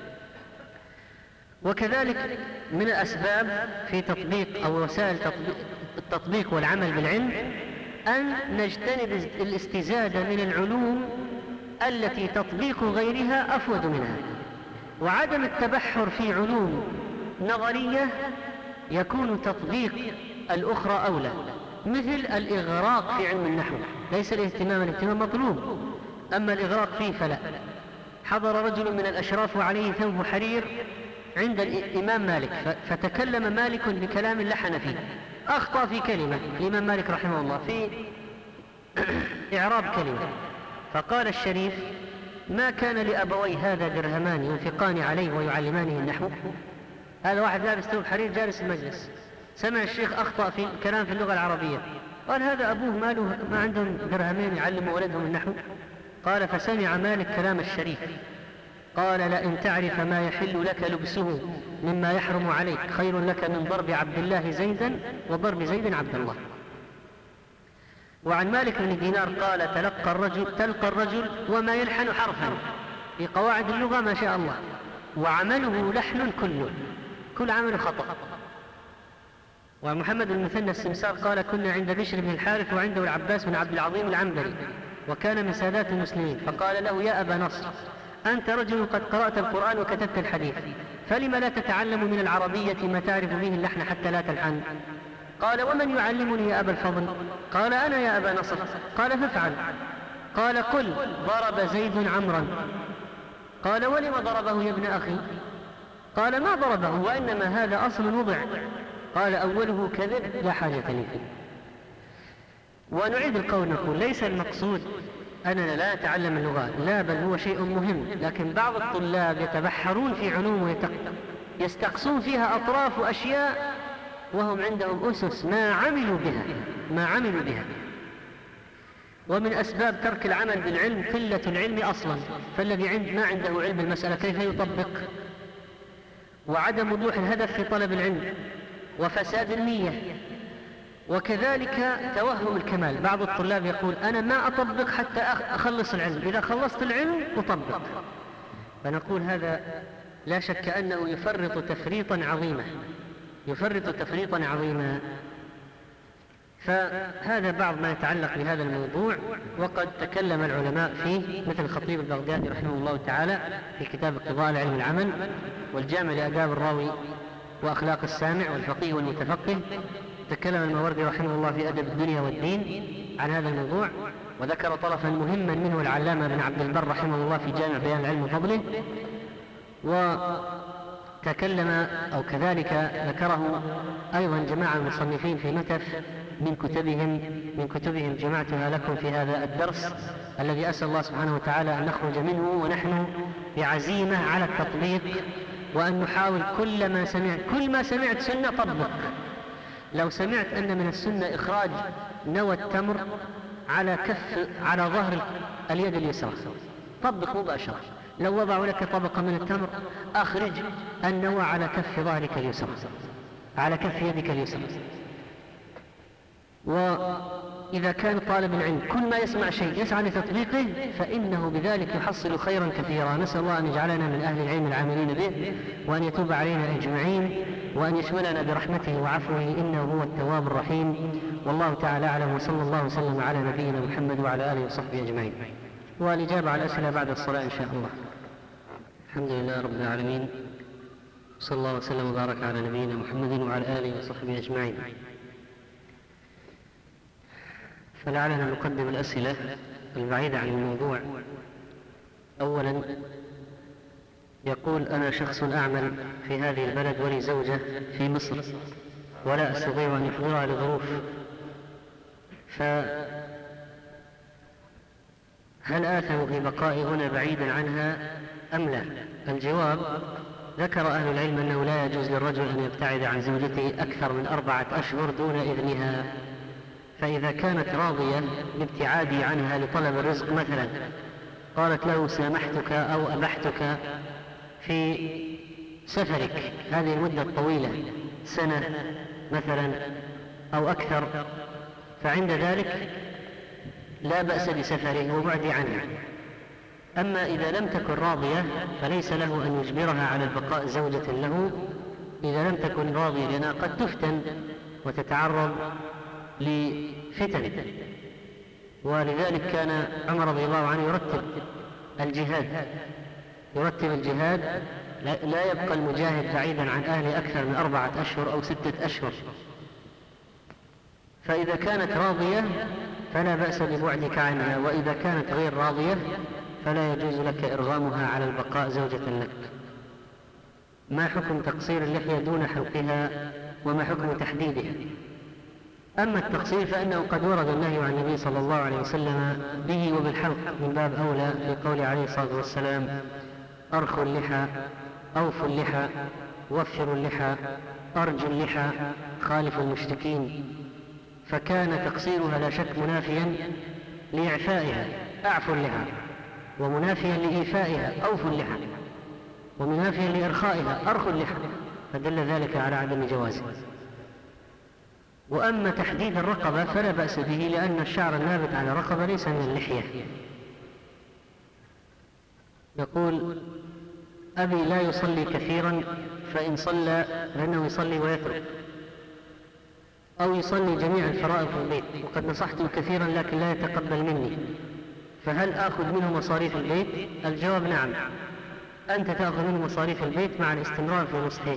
وكذلك من الأسباب في تطبيق أو وسائل التطبيق والعمل بالعلم أن نجتنب الاستزادة من العلوم التي تطبيق غيرها أفود منها، وعدم التبحر في علوم نظرية يكون تطبيق الأخرى أولى، مثل الإغراق في علم النحو. ليس الاهتمام مطلوب، أما الإغراق فيه فلا. حضر رجل من الأشراف وعليه ثوب حرير عند الإمام مالك، فتكلم مالك بكلام لحن فيه، أخطأ في كلمة الإمام مالك رحمه الله في إعراب كلمة، فقال الشريف: ما كان لأبوي هذا درهمان ينفقان عليه ويعلمانه النحو؟ هذا واحد لابس ثوب حرير جالس المجلس، سمع الشيخ أخطأ في كلام في اللغة العربية، قال: هذا أبوه ماله ما عندهم درهمين يعلموا ولدهم النحو؟ قال: فسمع مالك كلام الشريف، قال: لئن تعرف ما يحل لك لبسه مما يحرم عليك خير لك من ضرب عبد الله زيدا وضرب زيد عبد الله. وعن مالك بن دينار قال: تلقى الرجل وما يلحن حرفا، في قواعد اللغة ما شاء الله، وعمله لحن كل عمل خطأ. ومحمد بن المثنى السمسار قال: كنا عند بشر بن الحارث وعنده العباس بن عبد العظيم العنبري، وكان من سادات المسلمين، فقال له: يا أبا نصر، أنت رجل قد قرأت القرآن وكتبت الحديث، فلم لا تتعلم من العربية ما تعرف به اللحن حتى لا تلحن؟ قال: ومن يعلمني يا أبا الفضل؟ قال: أنا يا أبا نصر. قال: فافعل. قال: قل: ضرب زيد عمرا. قال: ولم ضربه يا ابن أخي؟ قال: ما ضربه، وإنما هذا أصل وضع. قال: أوله كذب لا حاجة لي فيه. ونعيد القول نقول: ليس المقصود أننا لا نتعلم اللغات، لا، بل هو شيء مهم، لكن بعض الطلاب يتبحرون في علوم يستقصون فيها أطراف وأشياء وهم عندهم أسس ما عملوا بها. ومن أسباب ترك العمل بالعلم قلة العلم أصلا، فالذي ما عنده علم المسألة كيف يطبق؟ وعدم وضوح الهدف في طلب العلم، وفساد النية، وكذلك توهم الكمال. بعض الطلاب يقول: أنا ما أطبق حتى أخلص العلم، إذا خلصت العلم أطبق. فنقول هذا لا شك أنه يفرط تفريطا عظيما. فهذا بعض ما يتعلق بهذا الموضوع، وقد تكلم العلماء فيه، مثل الخطيب البغدادي رحمه الله تعالى في كتاب اقتضاء العلم العمل، والجامع لآداب الراوي وأخلاق السامع، والفقيه والمتفقه. تكلم الماوردي رحمه الله في أدب الدنيا والدين عن هذا الموضوع، وذكر طرفا مهما منه العلامة بن عبد البر رحمه الله في جامع بيان العلم وفضله. وتكلم أو كذلك ذكره أيضا جماعة المصنفين في نتف من كتبهم جمعتها لكم في هذا الدرس، الذي أسأل الله سبحانه وتعالى أن نخرج منه ونحن بعزيمة على التطبيق، وأن نحاول كل ما سمعت سنة طبق. لو سمعت أن من السنة إخراج نوى التمر على ظهر اليد اليسرى، طبق مباشرة. لو وضعوا لك طبقة من التمر، أخرج النوى على كف ظهرك اليسرى، على كف يدك اليسرى. وإذا كان طالب العلم كل ما يسمع شيء يسعى لتطبيقه، فإنه بذلك يحصل خيرا كثيرا. نسأل الله أن يجعلنا من أهل العلم العاملين به، وأن يتوب علينا أجمعين، وأن يشملنا برحمته وعفوه، إنه هو التواب الرحيم. والله تعالى أعلم، وصلى الله وسلم على نبينا محمد وعلى آله وصحبه أجمعين. والإجابة على الأسئلة بعد الصلاة إن شاء الله. الحمد لله رب العالمين، صلى الله وسلم وبارك على نبينا محمد وعلى آله وصحبه أجمعين. فلعلنا نقدم الأسئلة البعيدة عن الموضوع. أولا، يقول: أنا شخص أعمل في هذه البلد ولي زوجة في مصر، ولا أستطيع أن أحضرها لظروف، فهل آثم في بقائي هنا بعيدا عنها أم لا؟ الجواب: ذكر أهل العلم أنه لا يجوز للرجل أن يبتعد عن زوجته أكثر من 4 أشهر دون إذنها، فإذا كانت راضية بابتعادي عنها لطلب الرزق مثلا، قالت له: سامحتك أو أبحتك في سفرك هذه المدة الطويلة، سنة مثلا أو أكثر، فعند ذلك لا بأس بسفره وبعدي عنها. أما إذا لم تكن راضية فليس له أن يجبرها على البقاء زوجة له إذا لم تكن راضية، لأنها قد تفتن وتتعرض لفتن، ولذلك كان عمر رضي الله عنه يرتب الجهاد، لا يبقى المجاهد بعيدا عن أهله أكثر من 4 أشهر أو 6 أشهر. فإذا كانت راضية فلا بأس ببعدك عنها، وإذا كانت غير راضية فلا يجوز لك إرغامها على البقاء زوجة لك. ما حكم تقصير اللحية دون حلقها، وما حكم تحديدها؟ أما التقصير فإنه قد ورد النهي عن النبي صلى الله عليه وسلم به وبالحلق من باب أولى، لقول عليه الصلاة والسلام: أرخوا اللحى، أوفوا اللحى، وفروا اللحى، أرجوا اللحى، خالفوا المشركين. فكان تقصيرها لا شك منافيا لإعفائها، أعفوا اللحى، ومنافيا لإيفائها، أوفوا اللحى، ومنافيا لإرخائها، أرخوا اللحى، فدل ذلك على عدم جوازه. وأما تحديد الرقبة فلا بأس به، لأن الشعر النابت على الرقبة ليس من اللحية. يقول: أبي لا يصلي كثيرا، فإن صلى فإنه يصلي ويترك، أو يصلي جميع الفرائض في البيت، وقد نصحته كثيرا لكن لا يتقبل مني، فهل آخذ منه مصاريف البيت؟ الجواب: نعم، أنت تأخذ منه مصاريف البيت مع الاستمرار في نصحه.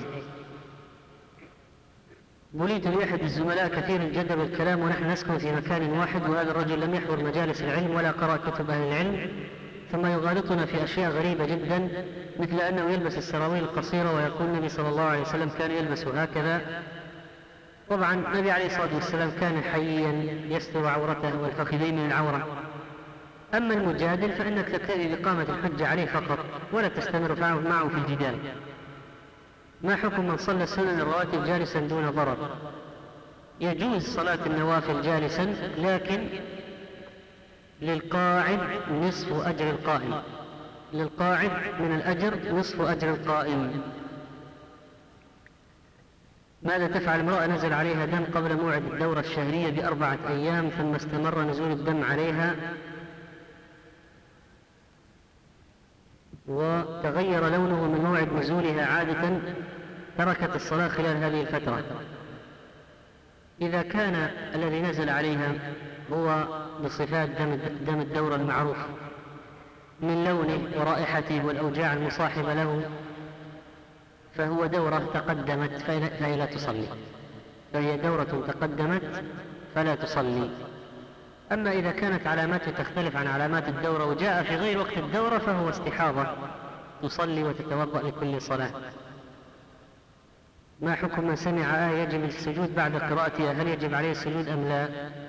بليت لأحد الزملاء كثير الجدل والكلام، ونحن نسكن في مكان واحد، وهذا الرجل لم يحضر مجالس العلم ولا قرأ كتب أهل العلم، ثم يغالطنا في أشياء غريبة جدا، مثل أنه يلبس السراويل القصيرة ويقول النبي صلى الله عليه وسلم كان يلبس هكذا. طبعا النبي عليه الصلاة والسلام كان حييا يستر عورته والفخذين من العورة. أما المجادل فإنك تكتفي بإقامة الحجة عليه فقط، ولا تستمر معه في الجدال. ما حكم من صلى السنن الرواتب جالسا دون ضرر؟ يجوز صلاة النوافل جالسا، لكن للقاعد نصف أجر القائم، للقاعد من الأجر نصف أجر القائم. ماذا تفعل امرأة نزل عليها دم قبل موعد الدورة الشهرية ب4 أيام، ثم استمر نزول الدم عليها وتغير لونه من موعد نزولها عادة، تركت الصلاة خلال هذه الفترة؟ إذا كان الذي نزل عليها هو بصفات دم الدورة المعروف من لونه ورائحته والأوجاع المصاحبة له، فهو دورة تقدمت فهي لا تصلي، فهي دورة تقدمت فلا تصلي. أما إذا كانت علاماته تختلف عن علامات الدورة وجاء في غير وقت الدورة فهو استحاضة، تصلي وتتوضأ لكل صلاة. ما حكم من سمع آية يجب السجود بعد قراءتها، هل يجب عليه السجود أم لا؟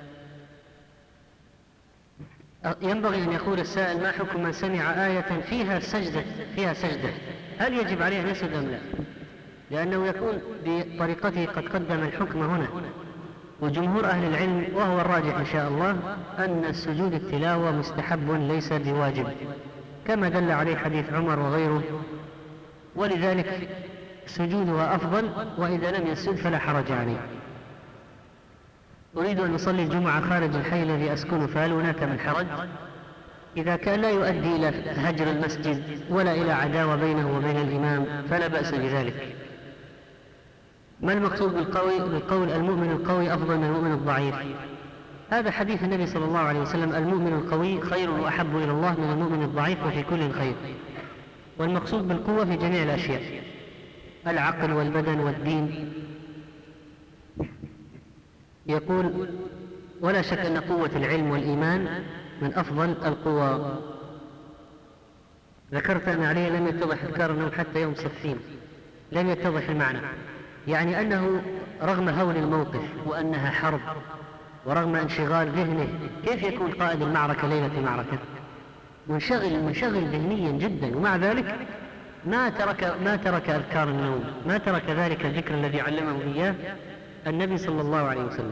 ينبغي أن يقول السائل: ما حكم من سمع آية فيها سجدة، هل يجب عليه أن يسجد أم لا؟ لأنه يكون بطريقته قد قدم الحكم هنا. وجمهور أهل العلم وهو الراجح إن شاء الله أن السجود التلاوة مستحب ليس بواجب، كما دل عليه حديث عمر وغيره، ولذلك سجودها أفضل، وإذا لم يسجد فلا حرج عليه. أريد أن أصلي الجمعة خارج الحي الذي أسكنه، فهل هناك من حرج؟ إذا كان لا يؤدي إلى هجر المسجد ولا إلى عداوة بينه وبين الإمام فلا بأس بذلك. ما المقصود بالقول المؤمن القوي أفضل من المؤمن الضعيف؟ هذا حديث النبي صلى الله عليه وسلم: المؤمن القوي خير وأحب إلى الله من المؤمن الضعيف وفي كل خير. والمقصود بالقوة في جميع الأشياء، العقل والبدن والدين. يقول: ولا شك أن قوة العلم والإيمان من أفضل القوى. ذكرت أن عليه لم يتضح أذكار النوم حتى يوم 60، لم يتضح المعنى، يعني أنه رغم هول الموقف وأنها حرب ورغم انشغال ذهنه، كيف يكون قائد المعركة ليلة المعركة؟ منشغل ذهنيا جدا، ومع ذلك ما ترك أذكار النوم، ما ترك ذلك الذكر الذي علمه إياه النبي صلى الله عليه وسلم.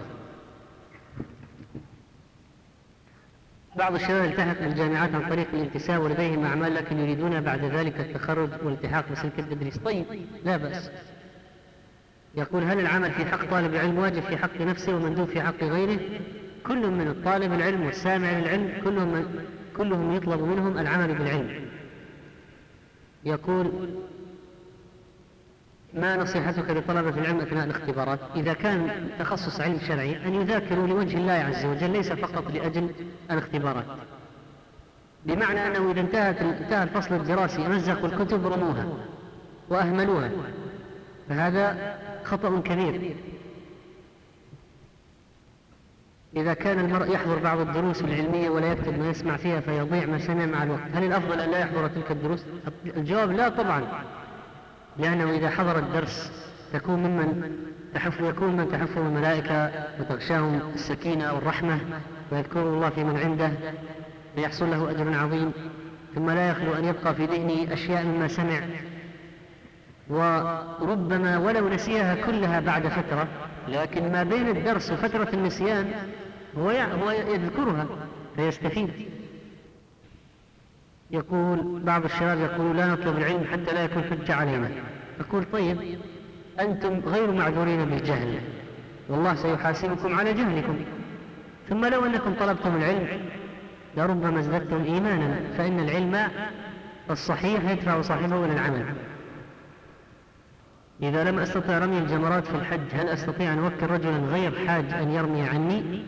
بعض الشباب التحق بالجامعات عن طريق الانتساب ولديهم أعمال لكن يريدون بعد ذلك التخرج والالتحاق بسلك التدريس. طيب، لا بأس. يقول: هل العمل في حق طالب العلم واجب في حق نفسه ومندوب في حق غيره؟ كل من الطالب العلم والسامع للعلم كلهم يطلب منهم العمل بالعلم. يقول: ما نصيحتك لطلبة العلم أثناء الاختبارات؟ إذا كان تخصص علم شرعي أن يذاكروا لوجه الله عز وجل ليس فقط لأجل الاختبارات، بمعنى أنه إذا انتهى الفصل الدراسي مزقوا الكتب رموها وأهملوها، فهذا خطأ كبير. إذا كان المرء يحضر بعض الدروس العلمية ولا يكتب ما يسمع فيها فيضيع ما سمع مع الوقت، هل الأفضل أن لا يحضر تلك الدروس؟ الجواب لا طبعا، لأنه إذا حضر الدرس يكون من تحفهم الملائكة وتغشاهم السكينة والرحمة ويذكروا الله في من عنده ليحصل له أجر عظيم، ثم لا يخلو أن يبقى في ذهنه أشياء مما سمع، وربما ولو نسيها كلها بعد فترة، لكن ما بين الدرس وفترة النسيان هو يذكرها فيستفيد. يقول بعض الشباب يقول لا نطلب العلم حتى لا يكون حجة علينا. أقول طيب، أنتم غير معذورين بالجهل، والله سيحاسبكم على جهلكم، ثم لو أنكم طلبتم العلم لربما ازددتم إيمانا، فإن العلم الصحيح يدفع صاحبه إلى العمل. إذا لم أستطع رمي الجمرات في الحج هل أستطيع أن أوكل رجلا غير حاج أن يرمي عني؟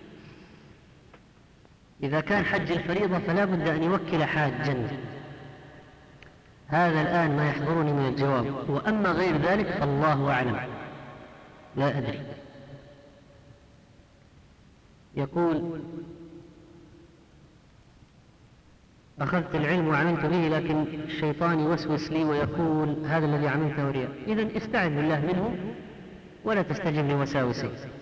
إذا كان حج الفريضة فلا بد أن يوكل حاجا، هذا الآن ما يحضرني من الجواب، وأما غير ذلك فالله أعلم، لا أدري. يقول أخذت العلم وعملت به لكن الشيطان يوسوس لي ويقول هذا الذي عملته رياء. إذن استعذ بالله منه ولا تستجب لوساوسه.